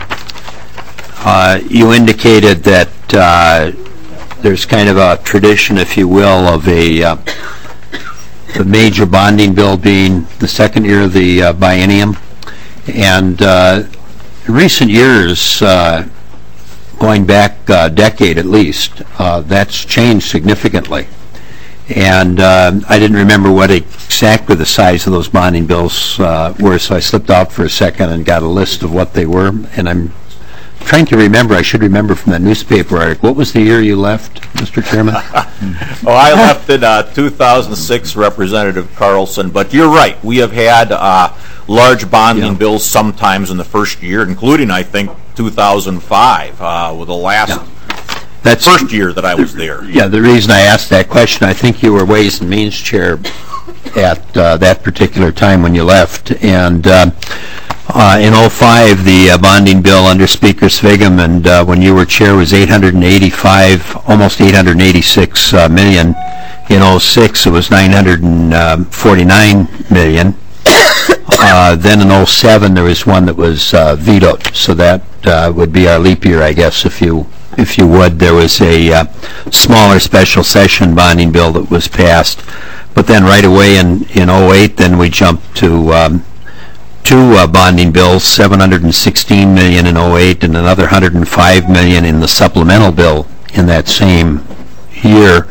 You indicated that there's kind of a tradition, if you will, of the major bonding bill being the second year of the biennium. And in recent years, going back a decade at least, that's changed significantly. And I didn't remember what exactly the size of those bonding bills were, so I slipped out for a second and got a list of what they were. And I'm trying to remember, I should remember from that newspaper article. What was the year you left, Mr. Chairman? Oh, I left in 2006, Representative Carlson. But you're right. We have had large bonding bills sometimes in the first year, including, I think, 2005, with the last first year that I was there. Yeah, the reason I asked that question, I think you were Ways and Means Chair at that particular time when you left. And in 05, the bonding bill under Speaker Svigum, and when you were chair, was 885, almost 886 million. In 06, it was 949 million. Then in 07, there was one that was vetoed, so that would be our leap year, I guess, if you would. There was a smaller special session bonding bill that was passed, but then right away in 08, then we jumped to two bonding bills, 716 million in 08 and another 105 million in the supplemental bill in that same year.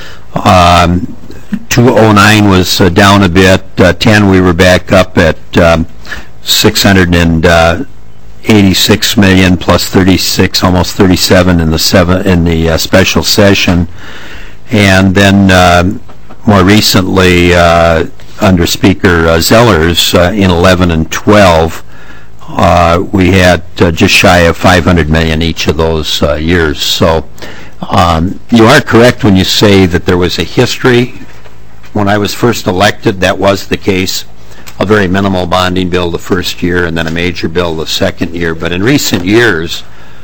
2009 was down a bit. 10 we were back up at 686 million plus 36, almost 37 in the special session, and then more recently under Speaker Zellers in 11 and 12 we had just shy of 500 million each of those years. So you are correct when you say that there was a history. When I was first elected, that was the case. A very minimal bonding bill the first year and then a major bill the second year. But in recent years,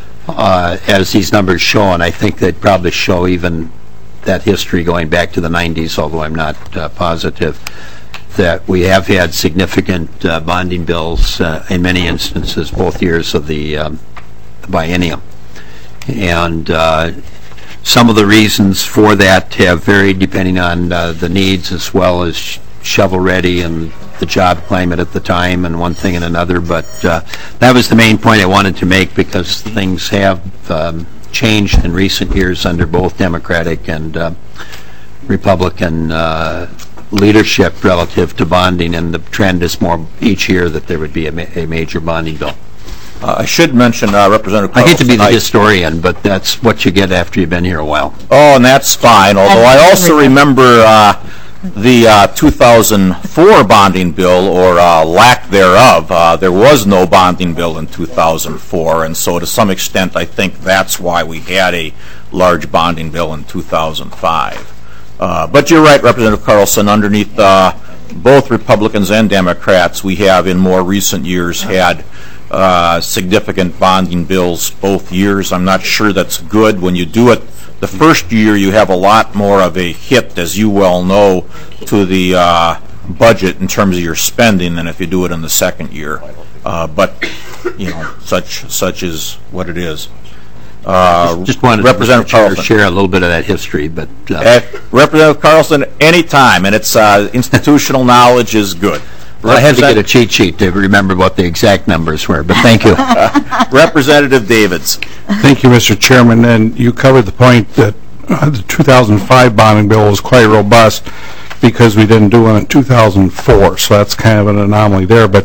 as these numbers show, and I think they'd probably show even that history going back to the 90s, although I'm not positive, that we have had significant bonding bills in many instances, both years of the biennium. And some of the reasons for that have varied depending on the needs as well as shovel-ready and the job climate at the time and one thing and another. But that was the main point I wanted to make, because things have changed in recent years under both Democratic and Republican leadership relative to bonding, and the trend is more each year that there would be a major bonding bill. I should mention, Representative Carlson, I hate to be the historian, but that's what you get after you've been here a while. Oh, and that's fine, although I also remember the 2004 bonding bill, or lack thereof. There was no bonding bill in 2004, and so to some extent I think that's why we had a large bonding bill in 2005. But you're right, Representative Carlson, underneath both Republicans and Democrats, we have in more recent years had significant bonding bills both years. I'm not sure that's good. When you do it the first year, you have a lot more of a hit, as you well know, to the budget in terms of your spending than if you do it in the second year. But, you know, such is what it is. Just wanted Representative to share a little bit of that history, but Representative Carlson, anytime, and it's institutional knowledge is good. Well, I had to get a cheat sheet to remember what the exact numbers were, but thank you. Representative Davids. Thank you, Mr. Chairman. And you covered the point that the 2005 bonding bill was quite robust because we didn't do it in 2004, so that's kind of an anomaly there. But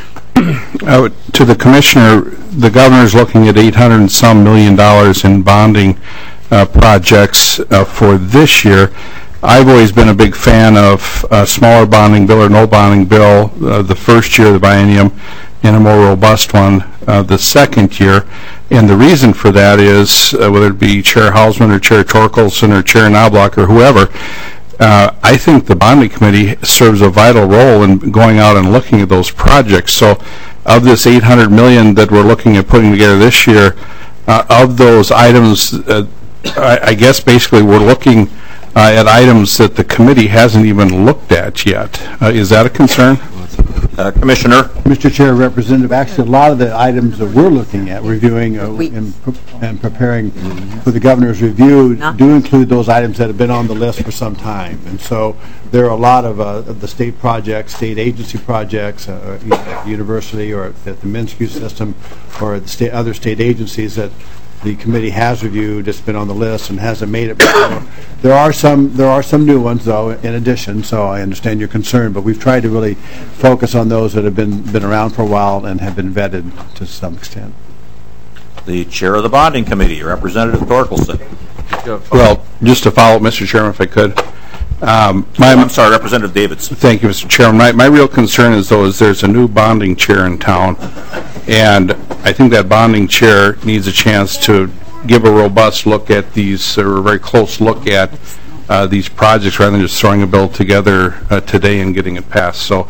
to the Commissioner, the Governor's looking at $800 and some million in bonding projects for this year. I've always been a big fan of a smaller bonding bill or no bonding bill the first year of the biennium, and a more robust one the second year. And the reason for that is, whether it be Chair Hausman or Chair Torkelson or Chair Knobloch or whoever, I think the bonding committee serves a vital role in going out and looking at those projects. So of this $800 million that we're looking at putting together this year, of those items, I guess basically we're looking at items that the committee hasn't even looked at yet. Is that a concern? Commissioner? Mr. Chair, Representative, actually, a lot of the items that we're looking at, reviewing and preparing for the governor's review do include those items that have been on the list for some time. And so there are a lot of the state projects, state agency projects, at the university or at the Minsky system or at the other state agencies that the committee has reviewed, it's been on the list and hasn't made it before. There are some new ones, though, in addition, so I understand your concern, but we've tried to really focus on those that have been around for a while and have been vetted to some extent. The Chair of the Bonding Committee, Representative Torkelson. Well, just to follow up, Mr. Chairman, if I could. I'm sorry, Representative Davidson. Thank you, Mr. Chairman. My real concern is there's a new bonding chair in town, and I think that bonding chair needs a chance to give a robust look at these, or a very close look at these projects, rather than just throwing a bill together today and getting it passed. So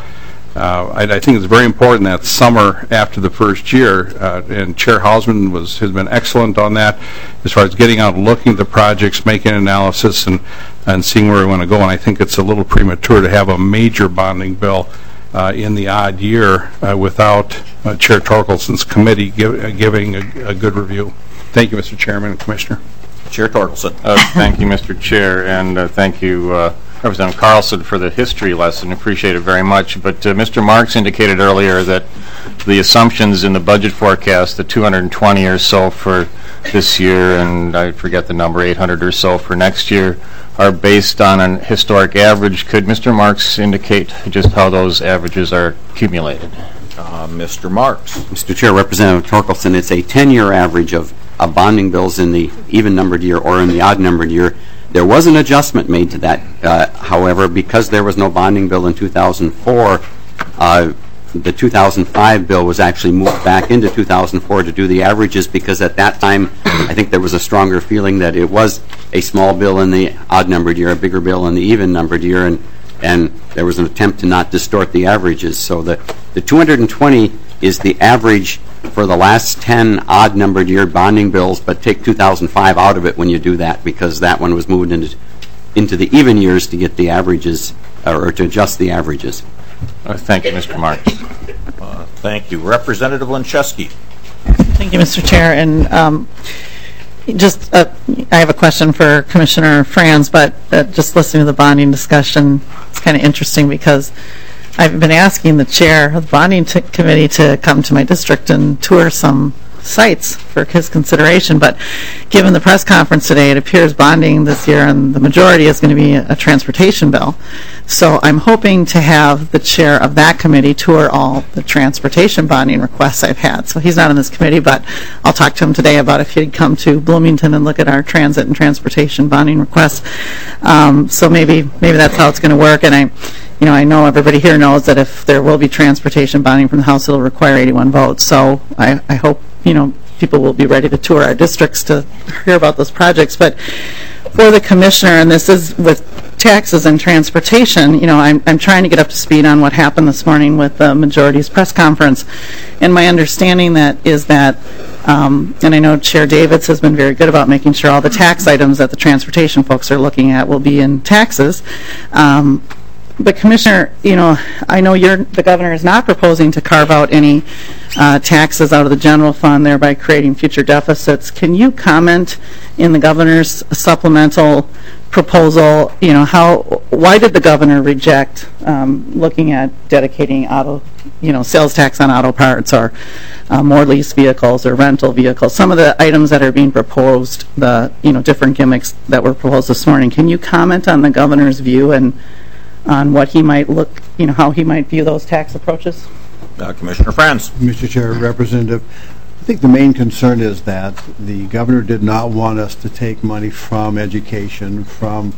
I think it's very important that summer after the first year, and Chair Hausman has been excellent on that, as far as getting out, looking at the projects, making analysis, and seeing where we want to go. And I think it's a little premature to have a major bonding bill in the odd year without Chair Torkelson's committee giving a good review. Thank you, Mr. Chairman and Commissioner. Chair Torkelson. Thank you, Mr. Chair, and thank you, Representative Carlson, for the history lesson. Appreciate it very much. But Mr. Marks indicated earlier that the assumptions in the budget forecast, the 220 or so for this year, and I forget the number, 800 or so for next year, are based on an historic average. Could Mr. Marks indicate just how those averages are accumulated? Mr. Marks. Mr. Chair, Representative Torkelson, it's a 10-year average of bonding bills in the even-numbered year or in the odd-numbered year. There was an adjustment made to that, however, because there was no bonding bill in 2004, the 2005 bill was actually moved back into 2004 to do the averages, because at that time I think there was a stronger feeling that it was a small bill in the odd-numbered year, a bigger bill in the even-numbered year, and there was an attempt to not distort the averages. So the 220 is the average for the last 10 odd-numbered year bonding bills, but take 2005 out of it when you do that, because that one was moved into the even years to get the averages, or to adjust the averages. Thank you, Mr. Marks. Thank you. Representative Lincheski. Thank you, Mr. Chair. And I have a question for Commissioner Franz, but just listening to the bonding discussion, it's kind of interesting because I've been asking the chair of the bonding committee to come to my district and tour some sites for his consideration, but given the press conference today, it appears bonding this year and the majority is going to be a transportation bill. So I'm hoping to have the chair of that committee tour all the transportation bonding requests I've had. So he's not on this committee, but I'll talk to him today about if he'd come to Bloomington and look at our transit and transportation bonding requests. So maybe that's how it's going to work. And I know everybody here knows that if there will be transportation bonding from the House, it'll require 81 votes. So I hope people will be ready to tour our districts to hear about those projects. But for the commissioner, and this is with taxes and transportation, I'm trying to get up to speed on what happened this morning with the majority's press conference. And my understanding is that, and I know Chair Davids has been very good about making sure all the tax items that the transportation folks are looking at will be in taxes. But Commissioner, I know the governor is not proposing to carve out any taxes out of the general fund, thereby creating future deficits. Can you comment in the governor's supplemental proposal, why did the governor reject looking at dedicating sales tax on auto parts or more leased vehicles or rental vehicles? Some of the items that are being proposed, the different gimmicks that were proposed this morning. Can you comment on the governor's view and on what he might how he might view those tax approaches? Commissioner Franz. Mr. Chair, Representative, I think the main concern is that the governor did not want us to take money from education, from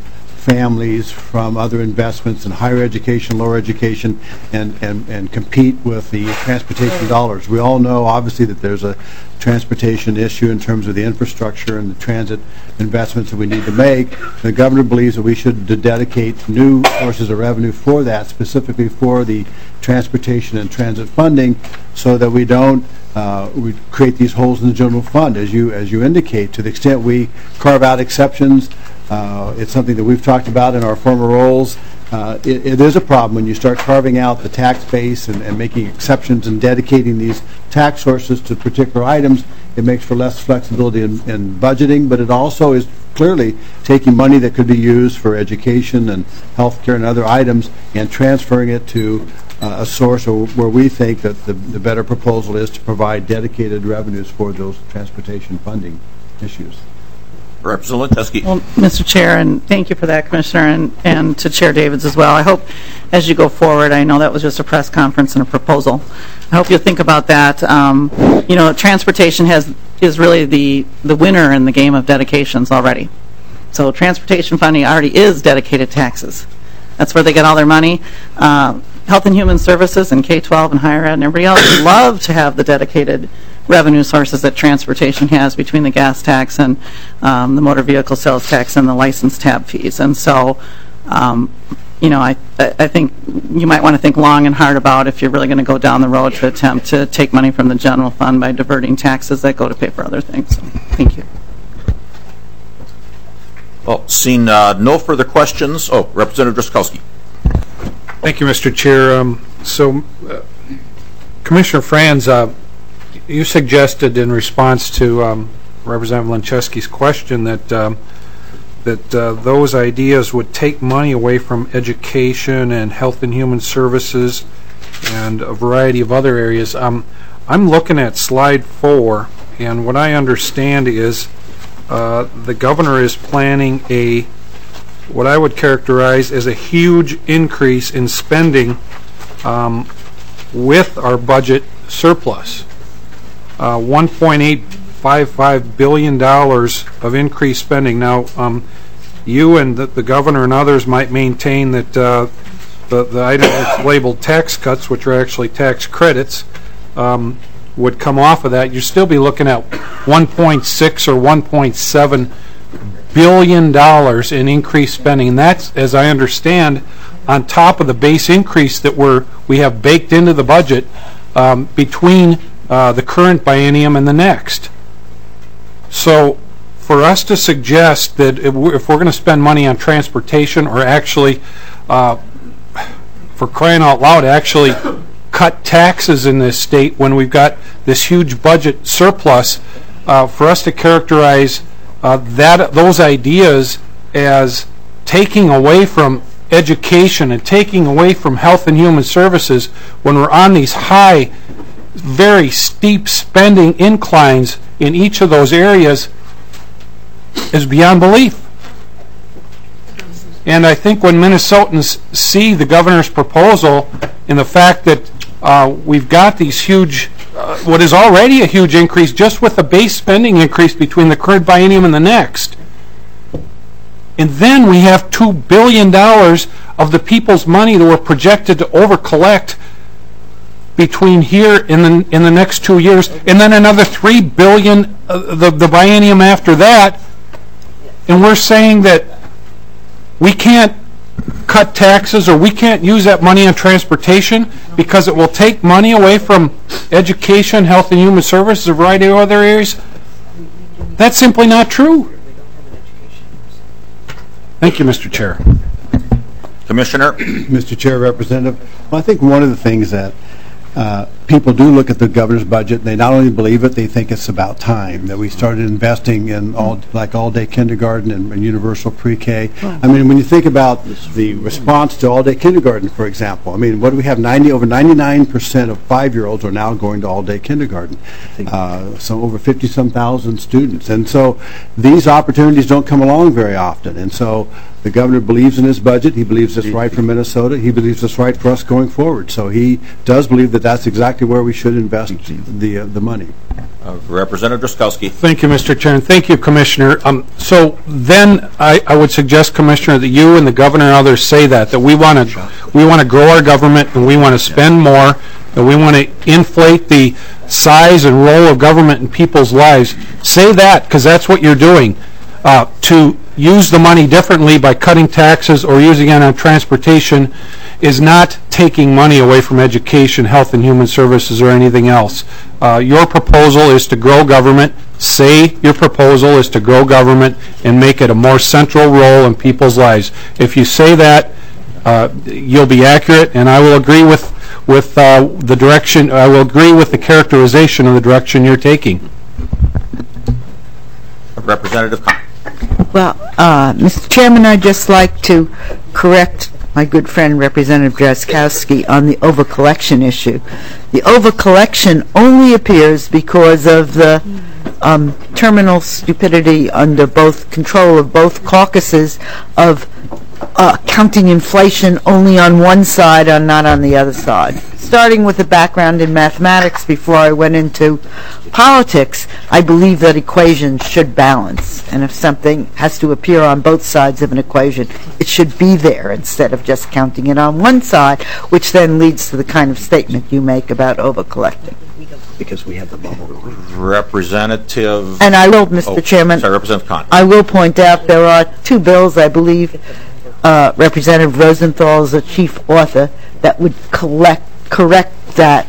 families from other investments in higher education, lower education, and compete with the transportation dollars. We all know, obviously, that there's a transportation issue in terms of the infrastructure and the transit investments that we need to make. The governor believes that we should dedicate new sources of revenue for that, specifically for the transportation and transit funding, so that we don't we create these holes in the general fund, as you indicate. To the extent we carve out exceptions, it's something that we've talked about in our former roles. It is a problem when you start carving out the tax base and making exceptions and dedicating these tax sources to particular items. It makes for less flexibility in budgeting, but it also is clearly taking money that could be used for education and health care and other items and transferring it to a source where we think that the better proposal is to provide dedicated revenues for those transportation funding issues. Representative Lentesky. Well, Mr. Chair, and thank you for that, Commissioner, and to Chair Davids as well. I hope as you go forward, I know that was just a press conference and a proposal. I hope you'll think about that. You know, transportation is really the winner in the game of dedications already. So transportation funding already is dedicated taxes. That's where they get all their money. Health and Human Services and K-12 and higher ed and everybody else love to have the dedicated revenue sources that transportation has between the gas tax and the motor vehicle sales tax and the license tab fees. And so, you know, I think you might want to think long and hard about if you're really going to go down the road to attempt to take money from the general fund by diverting taxes that go to pay for other things. So, thank you. Well, seeing no further questions. Oh, Representative Drazkowski. Thank you, Mr. Chair. Commissioner Franz, you suggested in response to Representative Lentesky's question that those ideas would take money away from education and health and human services and a variety of other areas. I'm looking at slide 4, and what I understand is the governor is planning what I would characterize as a huge increase in spending with our budget surplus. $1.855 billion of increased spending. Now, you and the governor and others might maintain that the item that's labeled tax cuts, which are actually tax credits, would come off of that. You'd still be looking at $1.6 or $1.7 billion in increased spending, and that's, as I understand, on top of the base increase that we have baked into the budget between the current biennium and the next. So for us to suggest that if we're going to spend money on transportation, or actually, for crying out loud, actually cut taxes in this state when we've got this huge budget surplus, for us to characterize those ideas as taking away from education and taking away from health and human services when we're on these high, very steep spending inclines in each of those areas is beyond belief. And I think when Minnesotans see the governor's proposal and the fact that we've got these huge, what is already a huge increase just with the base spending increase between the current biennium and the next, and then we have $2 billion of the people's money that we're projected to over-collect between here in the next 2 years, and then another $3 billion the biennium after that, and we're saying that we can't cut taxes or we can't use that money on transportation because it will take money away from education, health and human services, a variety of other areas. That's simply not true. Thank you, Mr. Chair. Commissioner. Mr. Chair, Representative, well, I think one of the things that people do look at the governor's budget, and they not only believe it, they think it's about time that we started investing in all-day kindergarten and universal pre-K. I mean, when you think about the response to all-day kindergarten, for example, I mean, what do we have? Over 99% of 5-year-olds are now going to all-day kindergarten. So over 50-some thousand students. And so these opportunities don't come along very often. And so the governor believes in his budget. He believes it's right for Minnesota. He believes it's right for us going forward. So he does believe that that's exactly exactly where we should invest the money. Representative Drazkowski. Thank you, Mr. Chair, and thank you, Commissioner. So then I would suggest, Commissioner, that you and the governor and others say that we want to grow our government and we want to spend more, and we want to inflate the size and role of government in people's lives. Say that, because that's what you're doing. To use the money differently by cutting taxes or using it on transportation is not taking money away from education, health and human services, or anything else. Your proposal is to grow government. Say your proposal is to grow government and make it a more central role in people's lives. If you say that, you'll be accurate, and I will agree with the direction. I will agree with the characterization of the direction you're taking. Representative Kahn. Well, Mr. Chairman, I'd just like to correct my good friend Representative Drazkowski on the overcollection issue. The overcollection only appears because of the terminal stupidity under both control of both caucuses of counting inflation only on one side and not on the other side. Starting with a background in mathematics before I went into politics, I believe that equations should balance. And if something has to appear on both sides of an equation, it should be there instead of just counting it on one side, which then leads to the kind of statement you make about overcollecting. Because we have the bubble. Representative... And I will, Mr. Chairman... Sorry, Representative Kahn. I will point out there are two bills, I believe, Representative Rosenthal is the chief author, that would correct that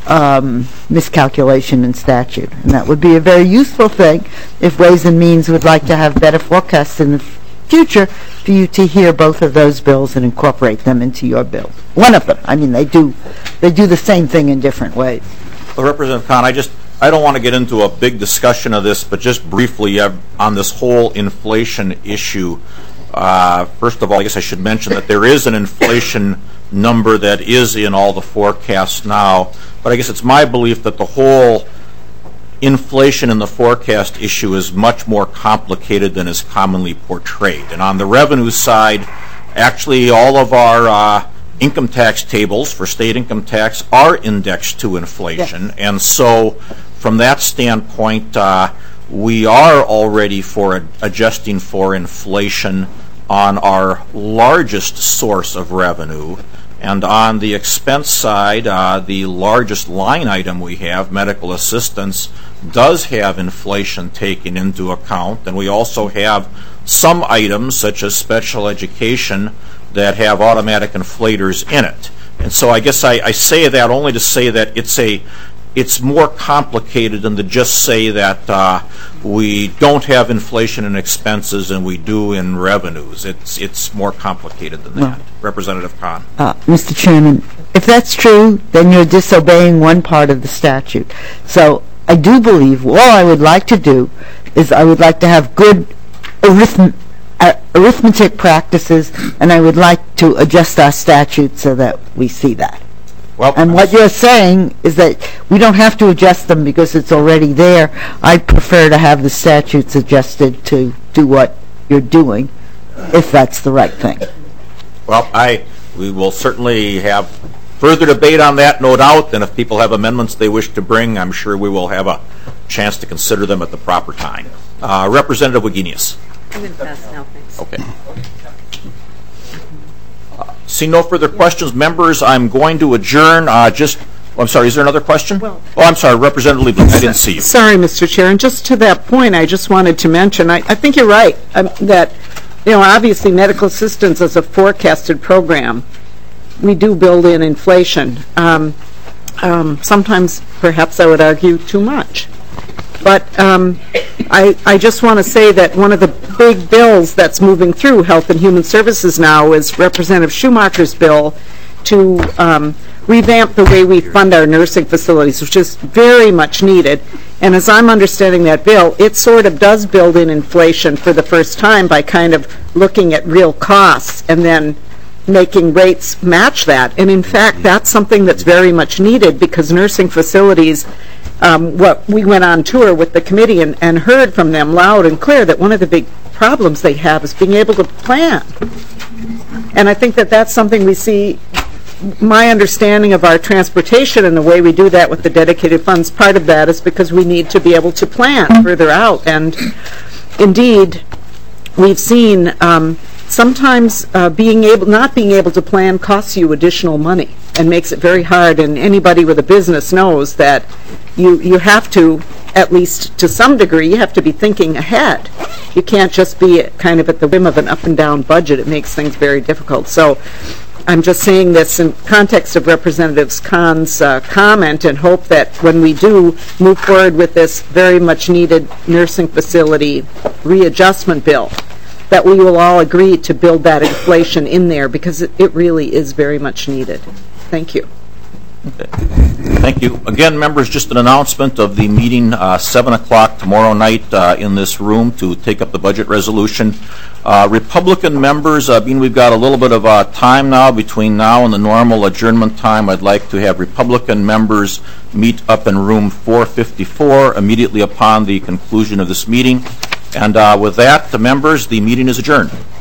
miscalculation in statute. And that would be a very useful thing if Ways and Means would like to have better forecasts in the future for you to hear both of those bills and incorporate them into your bill. One of them. I mean, they do the same thing in different ways. Well, Representative Kahn, I don't want to get into a big discussion of this, but just briefly on this whole inflation issue. First of all, I guess I should mention that there is an inflation number that is in all the forecasts now, but I guess it's my belief that the whole inflation in the forecast issue is much more complicated than is commonly portrayed. And on the revenue side, actually all of our income tax tables for state income tax are indexed to inflation, yes. And so from that standpoint, we are already adjusting for inflation on our largest source of revenue. And on the expense side, the largest line item we have, medical assistance, does have inflation taken into account. And we also have some items, such as special education, that have automatic inflators in it. And so I guess I say that only to say that it's more complicated than to just say that we don't have inflation in expenses and we do in revenues. It's more complicated than that. Representative Kahn. Mr. Chairman, if that's true, then you're disobeying one part of the statute. So I do believe all I would like to do is I would like to have good arithmetic practices, and I would like to adjust our statute so that we see that. Well, and what you're saying is that we don't have to adjust them because it's already there. I prefer to have the statutes adjusted to do what you're doing, if that's the right thing. Well, we will certainly have further debate on that, no doubt, and if people have amendments they wish to bring, I'm sure we will have a chance to consider them at the proper time. Representative Wagenius. I'm going to pass now, thanks. Okay. Seeing no further questions, members, I'm going to adjourn. I'm sorry, is there another question? I'm sorry, Representative Liebling, I didn't see you. Sorry, Mr. Chair, and just to that point, I just wanted to mention, I think you're right, that, obviously medical assistance is a forecasted program. We do build in inflation. Sometimes, perhaps I would argue, too much. But I just want to say that one of the big bills that's moving through Health and Human Services now is Representative Schumacher's bill to revamp the way we fund our nursing facilities, which is very much needed. And as I'm understanding that bill, it sort of does build in inflation for the first time by kind of looking at real costs and then making rates match that. And in fact, that's something that's very much needed because nursing facilities, we went on tour with the committee and heard from them loud and clear that one of the big problems they have is being able to plan. And I think that that's something we see my understanding of our transportation and the way we do that with the dedicated funds, part of that is because we need to be able to plan further out. And indeed, we've seen sometimes not being able to plan costs you additional money and makes it very hard. And anybody with a business knows that you have to, at least to some degree, you have to be thinking ahead. You can't just be kind of at the whim of an up and down budget. It makes things very difficult. So I'm just saying this in context of Representative Kahn's comment, and hope that when we do move forward with this very much needed nursing facility readjustment bill, that we will all agree to build that inflation in there, because it really is very much needed. Thank you. Okay. Thank you. Again, members, just an announcement of the meeting, 7 o'clock tomorrow night in this room to take up the budget resolution. Republican members, being we've got a little bit of time now between now and the normal adjournment time, I'd like to have Republican members meet up in room 454 immediately upon the conclusion of this meeting. And with that, the members, the meeting is adjourned.